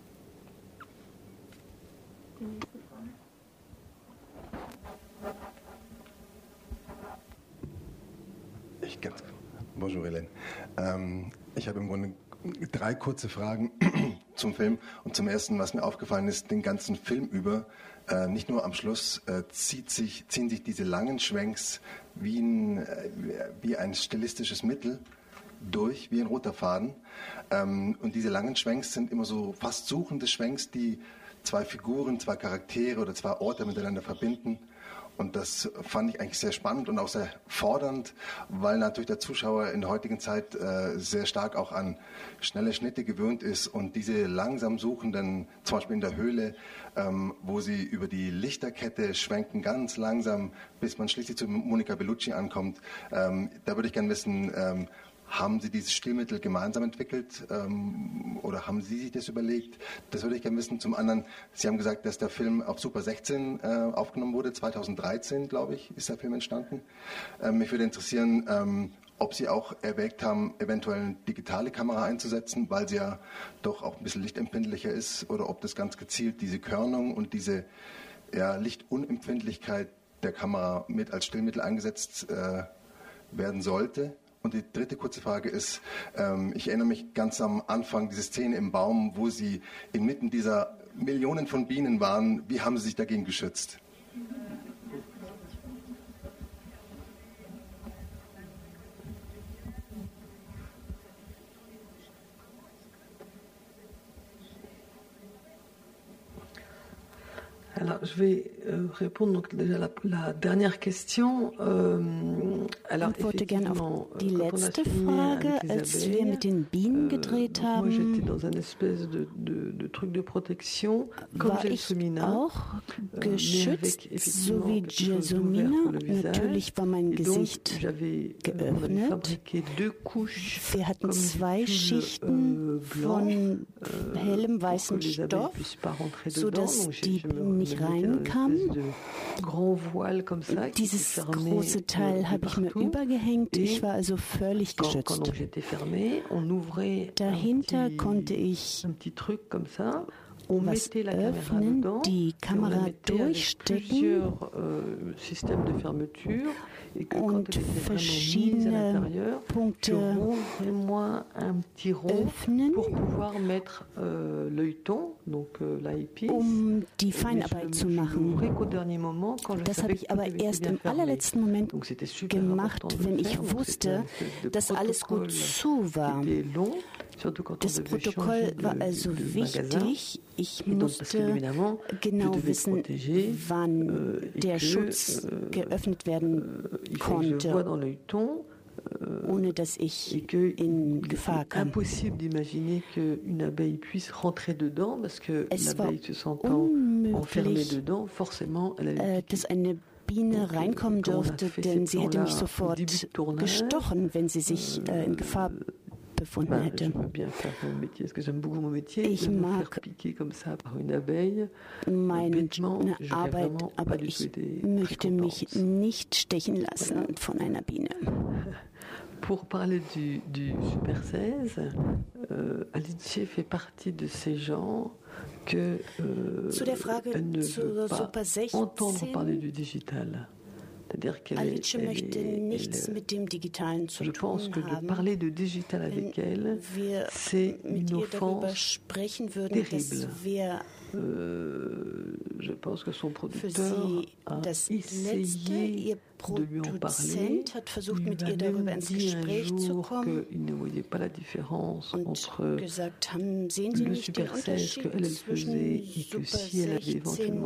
Bonjour Hélène. Ich habe im Grunde 3 kurze Fragen zum Film. Und zum Ersten, was mir aufgefallen ist, den ganzen Film über, nicht nur am Schluss, ziehen sich diese langen Schwenks wie ein stilistisches Mittel durch, wie ein roter Faden. Und diese langen Schwenks sind immer so fast suchende Schwenks, die 2 Figuren, 2 Charaktere oder 2 Orte miteinander verbinden. Und das fand ich eigentlich sehr spannend und auch sehr fordernd, weil natürlich der Zuschauer in der heutigen Zeit sehr stark auch an schnelle Schnitte gewöhnt ist und diese langsam suchenden, zum Beispiel in der Höhle, wo sie über die Lichterkette schwenken, ganz langsam, bis man schließlich zu Monica Bellucci ankommt. Da würde ich gerne wissen, haben Sie dieses Stilmittel gemeinsam entwickelt oder haben Sie sich das überlegt? Das würde ich gerne wissen. Zum anderen, Sie haben gesagt, dass der Film auf Super 16 aufgenommen wurde. 2013, glaube ich, ist der Film entstanden. Mich würde interessieren, ob Sie auch erwägt haben, eventuell eine digitale Kamera einzusetzen, weil sie ja doch auch ein bisschen lichtempfindlicher ist, oder ob das ganz gezielt diese Körnung und diese Lichtunempfindlichkeit der Kamera mit als Stillmittel eingesetzt werden sollte. Und die dritte kurze Frage ist, ich erinnere mich ganz am Anfang, diese Szene im Baum, wo Sie inmitten dieser Millionen von Bienen waren. Wie haben Sie sich dagegen geschützt?
Alors, je vais répondre donc déjà à la dernière question.
Ich antworte gerne auf die letzte Frage. Als wir mit den Bienen gedreht haben, war ich auch geschützt, so wie Gelsomina. Natürlich war mein Gesicht geöffnet. Wir hatten 2 Schichten von hellem weißem Stoff, sodass die Bienen nicht reinkamen. Dieses große Teil habe ich mir übergehängt. Ich war also völlig geschützt. Dahinter konnte ich was öffnen, die Kamera durchstecken und verschiedene Punkte öffnen, die Feinarbeit zu machen. Das habe ich aber erst im allerletzten Moment gemacht, wenn ich wusste, dass alles gut zu war. Das Protokoll war also wichtig. Ich musste genau wissen, wann der Schutz geöffnet werden konnte, ohne dass ich in Gefahr kam. Es war unmöglich, dass eine Biene reinkommen durfte, denn sie hätte mich sofort gestochen, wenn sie sich in Gefahr befunden hätte. Ich mag meine Arbeit, aber ich möchte mich nicht stechen lassen von einer Biene.
Pour parler du Super 16, Alice fait partie de ces gens que
zu der Frage zur Super 16
entendre parler du digital.
Alice möchte nichts mit dem Digitalen zu tun haben. Wenn wir mit ihr darüber sprechen würden, das wäre für sie das Letzte. Ihr Produzent hat versucht, mit ihr darüber ins Gespräch zu kommen und gesagt haben, sehen Sie nicht den Unterschied zwischen Super 16,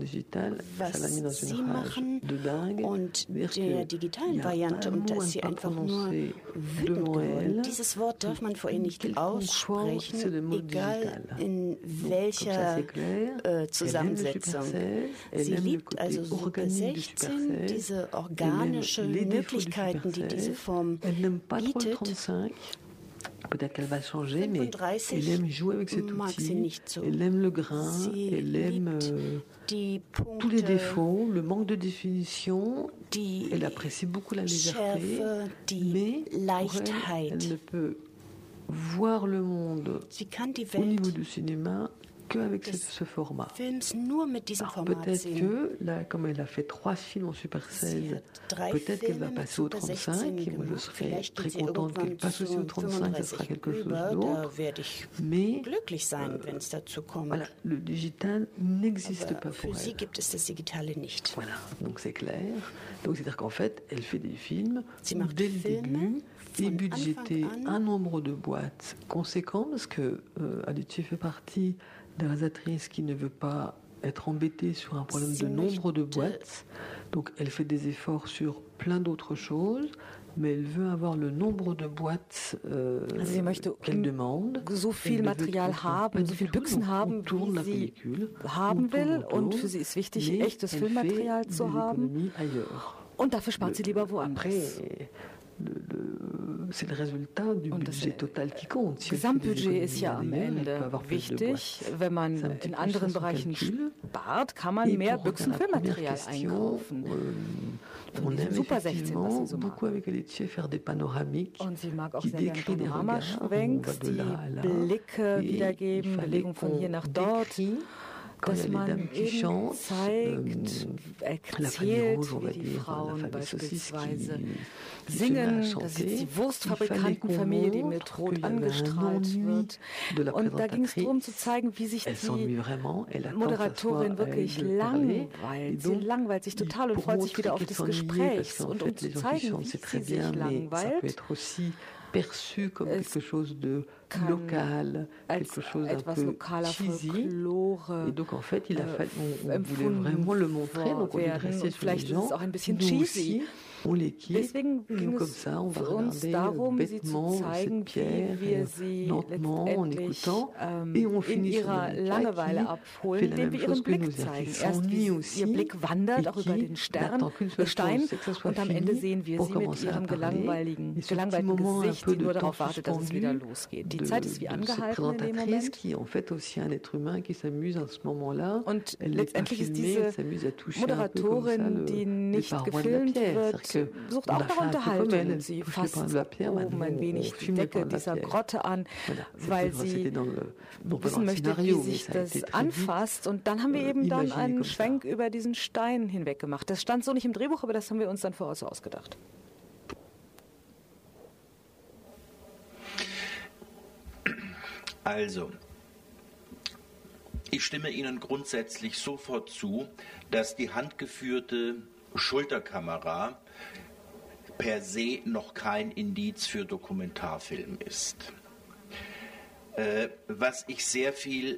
was Sie machen, und der digitalen Variante, und da ist sie einfach nur wütend geworden. Dieses Wort darf man vor ihr nicht aussprechen, egal in welcher Zusammensetzung. Sie liebt also Super 16, diese organische Möglichkeiten, die diese Form bietet.
Peut-être qu'elle va changer, mais elle aime jouer avec cet outil, elle aime le grain, elle aime tous les défauts, le manque de définition, elle apprécie beaucoup la légèreté, mais elle ne peut voir le monde au niveau du cinéma qu'avec ce format. Alors peut-être que, là, comme elle a fait 3 films en Super 16, peut-être qu'elle va passer au 35, et moi je serais très contente qu'elle passe aussi au 35, ça sera quelque chose d'autre. Mais voilà, le digital n'existe pas pour elle. Voilà, donc c'est clair. Donc c'est-à-dire qu'en fait, elle fait des films où dès le début, est budgété un nombre de boîtes conséquent, parce que Adichie fait partie des réalisatrices qui ne veut pas être embêtée sur un problème de nombre de boîtes. Donc elle fait des efforts sur plein d'autres choses, mais elle veut avoir le nombre de boîtes qu'elle demande.
So viel Material haben, so viel Büchsen haben, wie sie haben will. Und für sie ist wichtig, echtes Filmmaterial zu haben. Und dafür spart sie lieber woanders.
C'est le résultat du budget total qui compte.
Das Gesamtbudget ist ja am Ende wichtig. Wenn man in anderen Bereichen spart, kann man mehr Büchsenfilmmaterial einkaufen. Von diesem Super 16, was sie so macht. Und sie mag auch sehr gerne Panoramaschwenks, die Blicke wiedergeben, Belegung von hier nach dort. Dass man eben zeigt, erzählt, wie die Frauen beispielsweise singen. Das ist die Wurstfabrikantenfamilie, die mit Rot angestrahlt wird. Und da ging es darum zu zeigen, wie sich die Moderatorin wirklich langweilt. Sie langweilt sich total und freut sich wieder auf das Gespräch. Und um zu zeigen, wie sie sich langweilt,
perçu comme quelque chose de local, quelque chose un peu cheesy. Et donc en fait, on voulait vraiment le montrer, donc on est dressé sur les gens, nous aussi, on les quitte, et donc comme ça, on va regarder bêtement cette pierre, lentement, en écoutant, et on finit sur le Mika qui fait la même chose que nous, qui s'ennuie aussi,
ihr Blick wandert auch über den Stein, und am Ende sehen wir sie mit ihrem gelangweilten Gesicht die nur darauf wartet, dass es wieder losgeht. Die Zeit ist wie angehalten in dem Moment. Und letztendlich ist diese Moderatorin, die nicht gefilmt wird, sucht auch nach Unterhaltung. Sie fasst oben ein wenig die Decke dieser Grotte an, weil sie wissen möchte, wie sich das anfasst. Und dann haben wir eben dann einen Schwenk über diesen Stein hinweg gemacht. Das stand so nicht im Drehbuch, aber das haben wir uns dann voraus ausgedacht.
Also, ich stimme Ihnen grundsätzlich sofort zu, dass die handgeführte Schulterkamera per se noch kein Indiz für Dokumentarfilm ist. Was ich sehr viel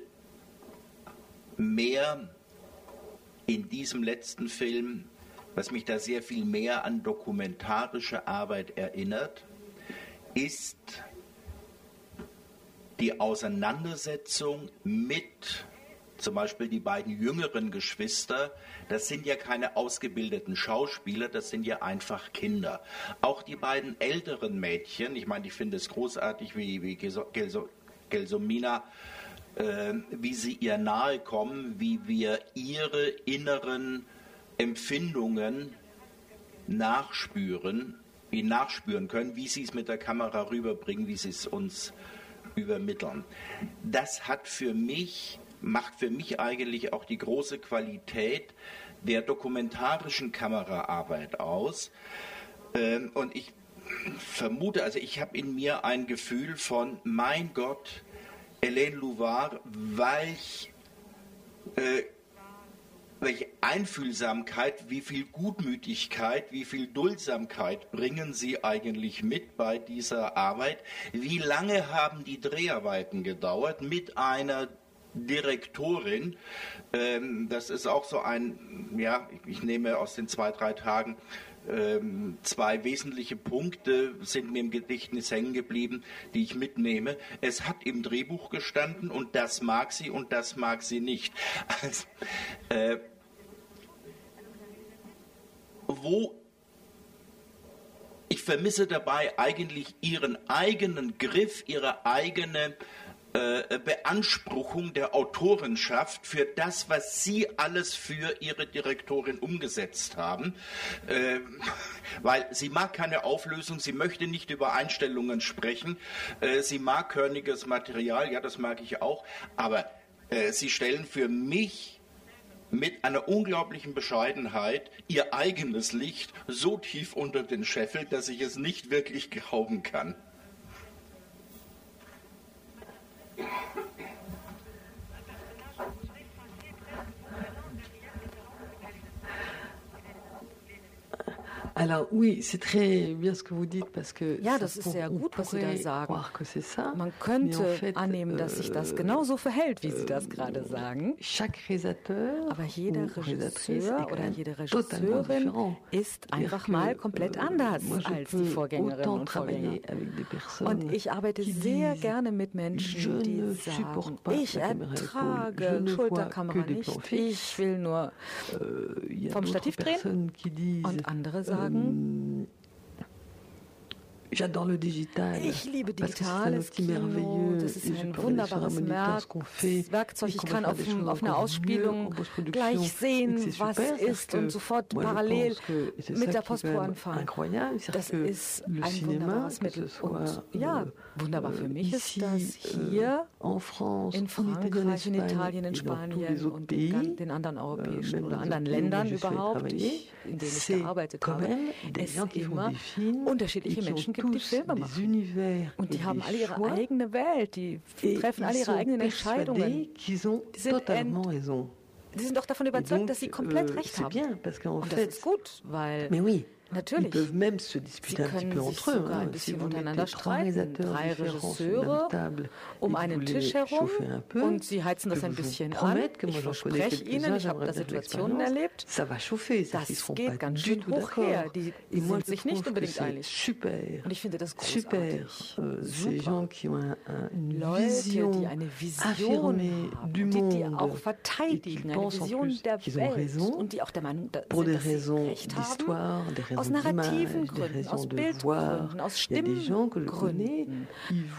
mehr in diesem letzten Film, was mich da sehr viel mehr an dokumentarische Arbeit erinnert, ist die Auseinandersetzung mit zum Beispiel die beiden jüngeren Geschwister. Das sind ja keine ausgebildeten Schauspieler, das sind ja einfach Kinder. Auch die beiden älteren Mädchen, ich meine, ich finde es großartig, wie Gelsomina, wie sie ihr nahe kommen, wie wir ihre inneren Empfindungen nachspüren können, wie sie es mit der Kamera rüberbringen, wie sie es uns übermitteln. Das macht für mich eigentlich auch die große Qualität der dokumentarischen Kameraarbeit aus. Und ich vermute, also ich habe in mir ein Gefühl von, mein Gott, Hélène Louvard, welche Einfühlsamkeit, wie viel Gutmütigkeit, wie viel Duldsamkeit bringen Sie eigentlich mit bei dieser Arbeit? Wie lange haben die Dreharbeiten gedauert mit einer Direktorin? Das ist auch so ich nehme aus den 2-3 Tagen 2 wesentliche Punkte sind mir im Gedächtnis hängen geblieben, die ich mitnehme. Es hat im Drehbuch gestanden und das mag sie und das mag sie nicht. Also, ich vermisse dabei eigentlich ihren eigenen Griff, ihre eigene Beanspruchung der Autorenschaft für das, was Sie alles für Ihre Direktorin umgesetzt haben, weil sie mag keine Auflösung, sie möchte nicht über Einstellungen sprechen, sie mag körniges Material, ja, das mag ich auch, aber sie stellen für mich mit einer unglaublichen Bescheidenheit ihr eigenes Licht so tief unter den Scheffel, dass ich es nicht wirklich glauben kann.
Alors oui, c'est très bien ce que vous dites, parce que
ja, das ist sehr gut, was Sie da sagen. Man könnte annehmen, dass sich das genauso verhält, wie Sie das gerade sagen. Aber jeder Regisseur oder jede Regisseurin ist einfach mal komplett anders als die Vorgängerinnen und Vorgänger. Und ich arbeite sehr gerne mit Menschen, die sagen, ich ertrage Schulterkamera nicht, ich will nur vom Stativ drehen. Und andere sagen, ich liebe digitales Kino, das ist ein wunderbares Werkzeug. Ich kann auf einer Ausspielung gleich sehen, was ist und sofort parallel mit der Postpro anfangen. Das ist ein wunderbares Mittel. Und ja, wunderbar für mich ist das hier in Frankreich, in Italien, in Spanien und in den anderen europäischen oder anderen Ländern überhaupt, in denen ich gearbeitet habe, es immer unterschiedliche Menschen gibt, die Filme machen. Und die haben alle ihre eigene Welt, die treffen alle ihre eigenen Entscheidungen. Die sind doch davon überzeugt, dass sie komplett recht haben. Und das ist gut, weil natürlich, sie können sich sogar ein bisschen untereinander streiten. 3 Regisseure um einen Tisch herum und sie heizen das ein bisschen an. Ich verspreche Ihnen, ich habe da Situationen erlebt, das geht ganz schön hoch her. Die sind sich nicht unbedingt einig. Und ich finde das großartig. Super. Leute, die eine Vision haben, die auch verteidigen, eine Vision der Welt und die auch der Meinung sind, dass sie recht haben. aus narrativen Gründen, aus Bildgründen, aus Stimmgründen.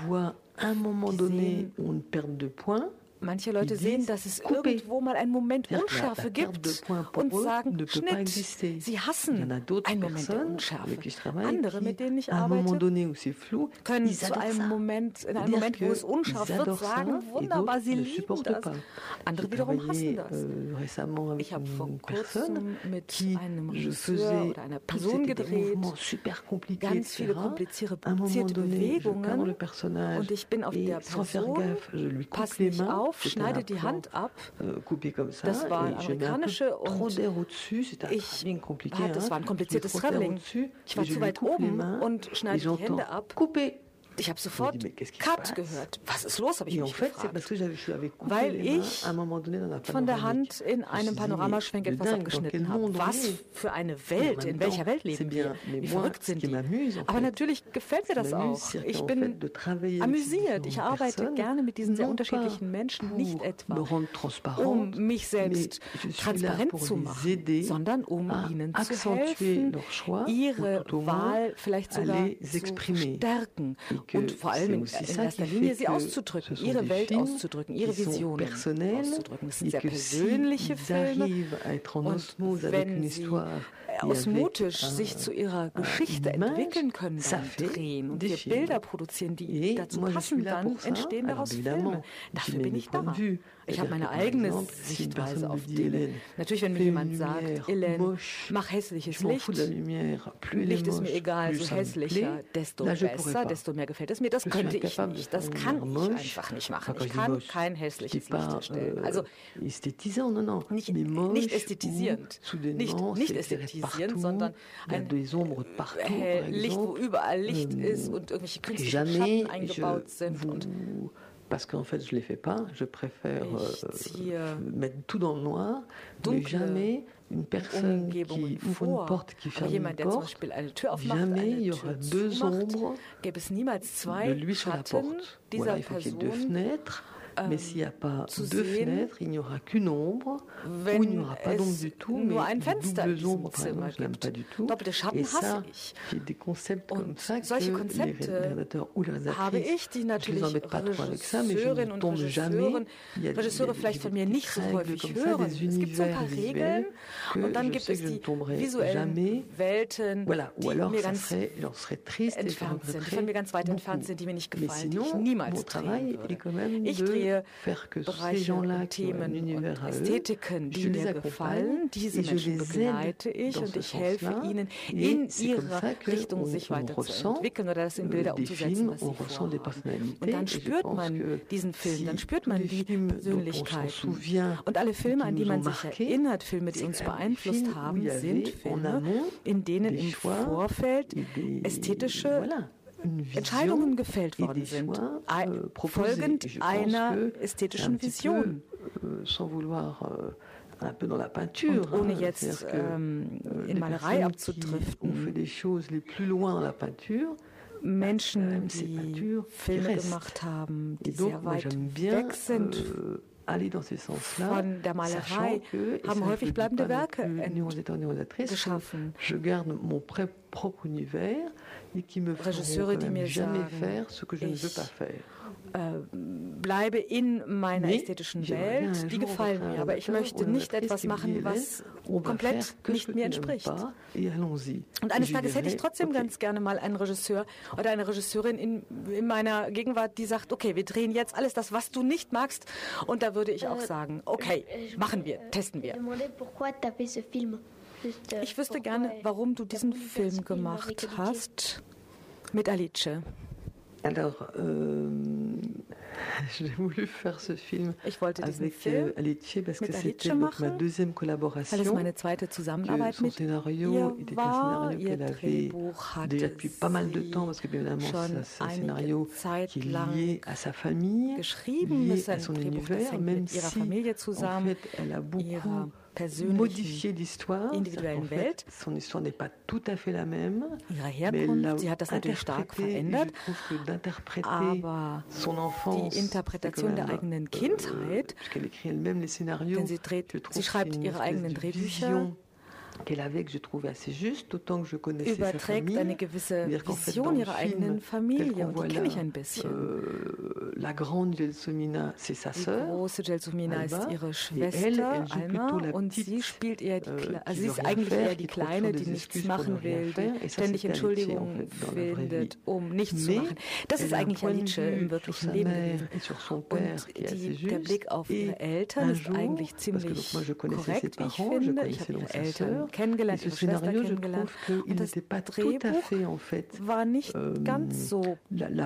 Manche Leute sehen, dass es irgendwo mal einen Moment Unschärfe gibt und sagen, Schnitt, sie hassen einen Moment der Unschärfe. Andere, mit denen ich arbeite, können in einem Moment, wo es unscharf wird, sagen, wunderbar, sie lieben das. Andere wiederum hassen das. Ich habe vor kurzem mit einem Regisseur oder einer Person gedreht, ganz viele komplizierte Bewegungen, und ich bin auf der Person, passe nicht auf, schneide die Hand ab. Das war eine amerikanische und das war ein kompliziertes Traveling. Ich war zu weit oben und schneide die Hände ab. Ich habe sofort Cut gehört. Was ist los, habe ich mich gefragt. Weil ich von der Hand in einem Panoramaschwenk etwas abgeschnitten habe. Was für eine Welt, in welcher Welt leben wir? Wie verrückt sind die? Aber natürlich gefällt mir das auch. Ich bin amüsiert. Ich arbeite gerne mit diesen sehr unterschiedlichen Menschen, nicht etwa um mich selbst transparent zu machen, sondern um ihnen zu helfen, ihre Wahl vielleicht sogar zu stärken. Und vor allem in erster Linie sie auszudrücken, ihre Welt auszudrücken, ihre Visionen auszudrücken. Das sind sehr persönliche Filme. Und wenn sie osmotisch sich zu ihrer Geschichte entwickeln können beim Drehen und wir Bilder produzieren, die dazu passen, dann entstehen daraus Filme. Dafür bin ich da. Ich habe meine eigene Sichtweise auf Dinge. Natürlich, wenn mir jemand sagt, Hélène, mach hässliches Licht. Licht ist mir egal, so hässlicher, desto besser, desto mehr gefällt es mir. Das könnte ich nicht. Das kann ich einfach nicht machen. Ich kann kein hässliches Licht erstellen. Also nicht ästhetisierend. Nicht ästhetisierend, sondern ein Licht, wo überall Licht ist und irgendwelche künstlichen Schatten eingebaut sind.
Parce qu'en fait, je ne les fais pas. Je préfère mettre tout dans le noir, mais jamais une personne qui ouvre une porte, qui ferme une porte, jamais il y aura deux ombres de lui sur la porte. Voilà, il faut qu'il y ait deux fenêtres. Mais s'il n'y a pas deux fenêtres, il n'y aura qu'une ombre, ou il n'y aura pas d'ombre du tout, mais doubles ombres, par exemple, je n'aime pas du tout. Et ça, il y a des concepts comme ça que les réalisateurs ou les réalisatrices, je ne les embête pas trop avec ça, mais je ne tombe jamais. Il y a des règles comme ça, des univers visuels que je sais que je ne tomberai jamais. Voilà, ou alors j'en serais triste et je regretterais beaucoup. Mais sinon, mon travail est quand même de faire que ces gens-là qui ont un univers à eux, je les accompagne, diese Menschen begleite ich und ich helfe ihnen, in ihrer Richtung sich weiterzuentwickeln oder das in Bilder umzusetzen, was sie vorhaben. Und dann spürt man diesen Film, dann spürt man die Persönlichkeiten. Und alle Filme, an die man sich erinnert, Filme, die uns beeinflusst haben, sind Filme, in denen im Vorfeld ästhetische Entscheidungen gefällt worden sind, folgend einer ästhetischen Vision. Und ohne jetzt in Malerei abzudriften, Menschen, die Filme gemacht haben, die sehr weit weg sind von der Malerei, haben häufig bleibende Werke geschaffen. Regisseure, die mir sagen, ich bleibe in meiner ästhetischen Welt, die gefallen mir, aber ich möchte nicht etwas machen, was komplett nicht mir entspricht. Und eines Tages hätte ich trotzdem ganz gerne mal einen Regisseur oder eine Regisseurin in meiner Gegenwart, die sagt, okay, wir drehen jetzt alles das, was du nicht magst, und da würde ich auch sagen, okay, machen wir, testen wir. Ich wüsste gerne, warum du diesen Film gemacht hast mit Alice. Alors, j'ai voulu faire ce film avec Alice parce que c'était ma deuxième collaboration.
Meine zweite Zusammenarbeit mit ihr war. Ihr Drehbuch hatte
depuis pas mal de temps, parce que bien évidemment c'est un scénario qui est lié à sa famille, lié à son univers, même si en fait elle a beaucoup modifié l'histoire, en fait, son histoire n'est pas tout à fait la même, mais elle l'a interprétée, et je trouve que d'interpréter son enfance,
die Interpretation der eigenen Kindheit,
puisqu'elle écrit elle-même les scénarios,
sie schreibt ihre eigenen Drehbücher, überträgt eine gewisse Vision ihrer eigenen Familie. Und die kenne ich ein bisschen. Die große Gelsomina ist ihre Schwester Alma und sie spielt eher sie ist eigentlich eher die Kleine, die nichts machen will, die ständig Entschuldigungen findet, um nichts zu machen. Das ist eigentlich Alice im wirklichen Leben gewesen. Und der Blick auf ihre Eltern ist eigentlich ziemlich korrekt, wie ich finde. Ich habe ihre Eltern kennengelernt, ihre Schwester kennengelernt. Und das Drehbuch war nicht ganz so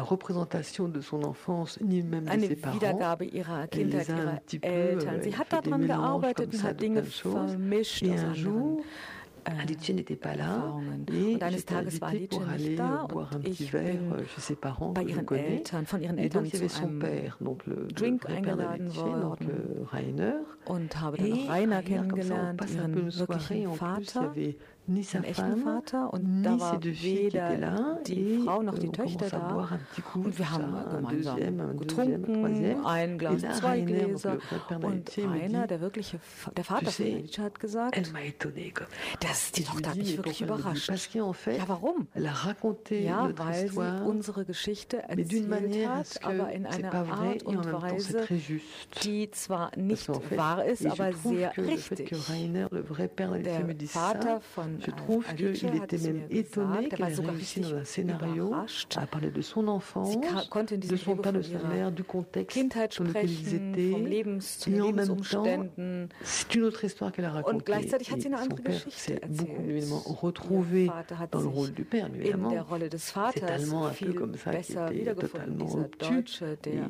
eine Wiedergabe ihrer Kindheit, ihrer Eltern. Sie hat daran gearbeitet und hat Dinge vermischt aus anderen Erfahrungen. Und eines Tages war Alice nicht da und ich bin bei ihren Eltern, von ihren Eltern zu einem Drink eingeladen worden und habe dann auch Rainer kennengelernt, ihren wirklichen Vater. Ihren echten Vater, und da war weder die Frau noch die Töchter da und wir haben gemeinsam getrunken, ein Glas, 2 Gläser, und Rainer, der Vater von Alice, hat gesagt, die Tochter hat mich wirklich überrascht. Ja, warum? Ja, weil sie unsere Geschichte erzählt hat, aber in einer Art und Weise, die zwar nicht wahr ist, aber sehr richtig. Der Vater von Alice hat es mir gesagt, er war sogar richtig überrascht. Sie konnte in diesem Drehbuch von ihrer Kindheit sprechen, vom Lebens zu den Lebensumständen. Und gleichzeitig hat sie eine andere Geschichte erzählt. Der Vater hat sich in der Rolle des Vaters viel besser wiedergefunden, dieser Deutsche, der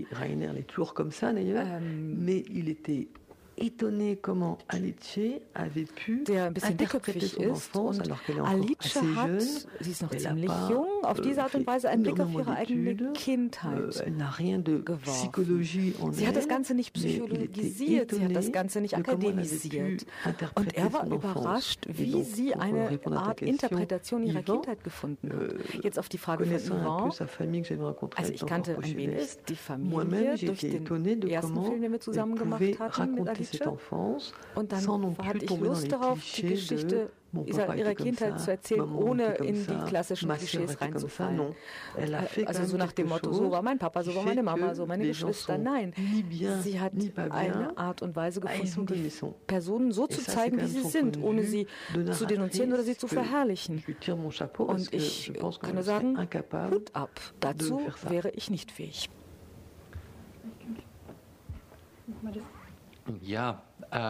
der ein bisschen dickköpfig ist, und Alice hat, sie ist noch ziemlich jung, auf diese Art und Weise einen Blick auf ihre eigene Kindheit geworfen. Sie hat das Ganze nicht psychologisiert, sie hat das Ganze nicht akademisiert. Und er war überrascht, wie sie eine Art Interpretation ihrer Kindheit gefunden hat. Jetzt auf die Frage von Yvan. Also ich kannte ein wenig die Familie durch den ersten Film, den wir zusammen gemacht hatten mit Alice. Und dann hatte ich Lust darauf, die Geschichte ihrer Kindheit zu erzählen, ohne in die klassischen Klischees reinzufallen. Also so nach dem Motto, so war mein Papa, so war meine Mama, so meine Geschwister. Nein, sie hat eine Art und Weise gefunden, die Personen so zu zeigen, wie sie sind, ohne sie zu denunzieren oder sie zu verherrlichen. Und ich kann nur sagen, Hut ab. Dazu wäre ich nicht fähig.
Ja,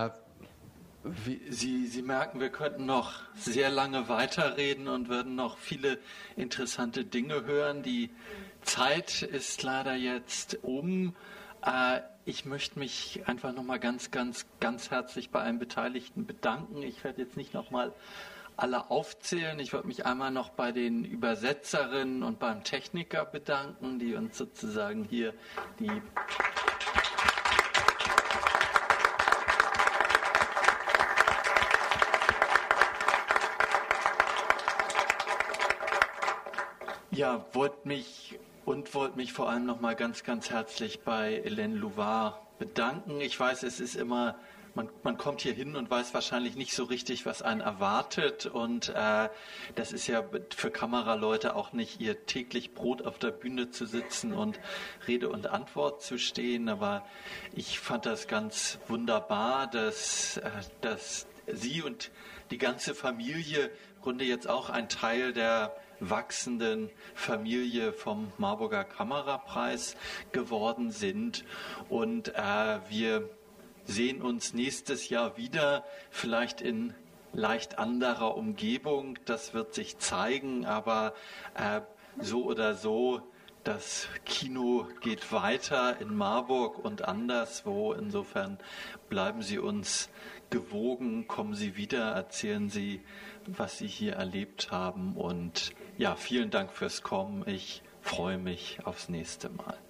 Sie merken, wir könnten noch sehr lange weiterreden und würden noch viele interessante Dinge hören. Die Zeit ist leider jetzt um. Ich möchte mich einfach nochmal ganz herzlich bei allen Beteiligten bedanken. Ich werde jetzt nicht nochmal alle aufzählen. Ich würde mich einmal noch bei den Übersetzerinnen und beim Techniker bedanken, die uns sozusagen hier die wollte mich vor allem nochmal ganz das bei Hélène Louvard bedanken. Ich weiß, es ist immer, man kommt hier hin und weiß wahrscheinlich nicht so richtig, was einen erwartet, und das ist ja für Kameraleute auch nicht ihr täglich Brot, auf der Bühne zu sitzen und Rede und Antwort zu stehen, aber ich fand das ganz wunderbar, dass sie und die ganze Familie im Grunde jetzt auch ein Teil der wachsenden Familie vom Marburger Kamerapreis geworden sind, und wir sehen uns nächstes Jahr wieder, vielleicht in leicht anderer Umgebung, das wird sich zeigen, aber so oder so, das Kino geht weiter in Marburg und anderswo, insofern bleiben Sie uns gewogen, kommen Sie wieder, erzählen Sie, was Sie hier erlebt haben, und ja, vielen Dank fürs Kommen, ich freue mich aufs nächste Mal.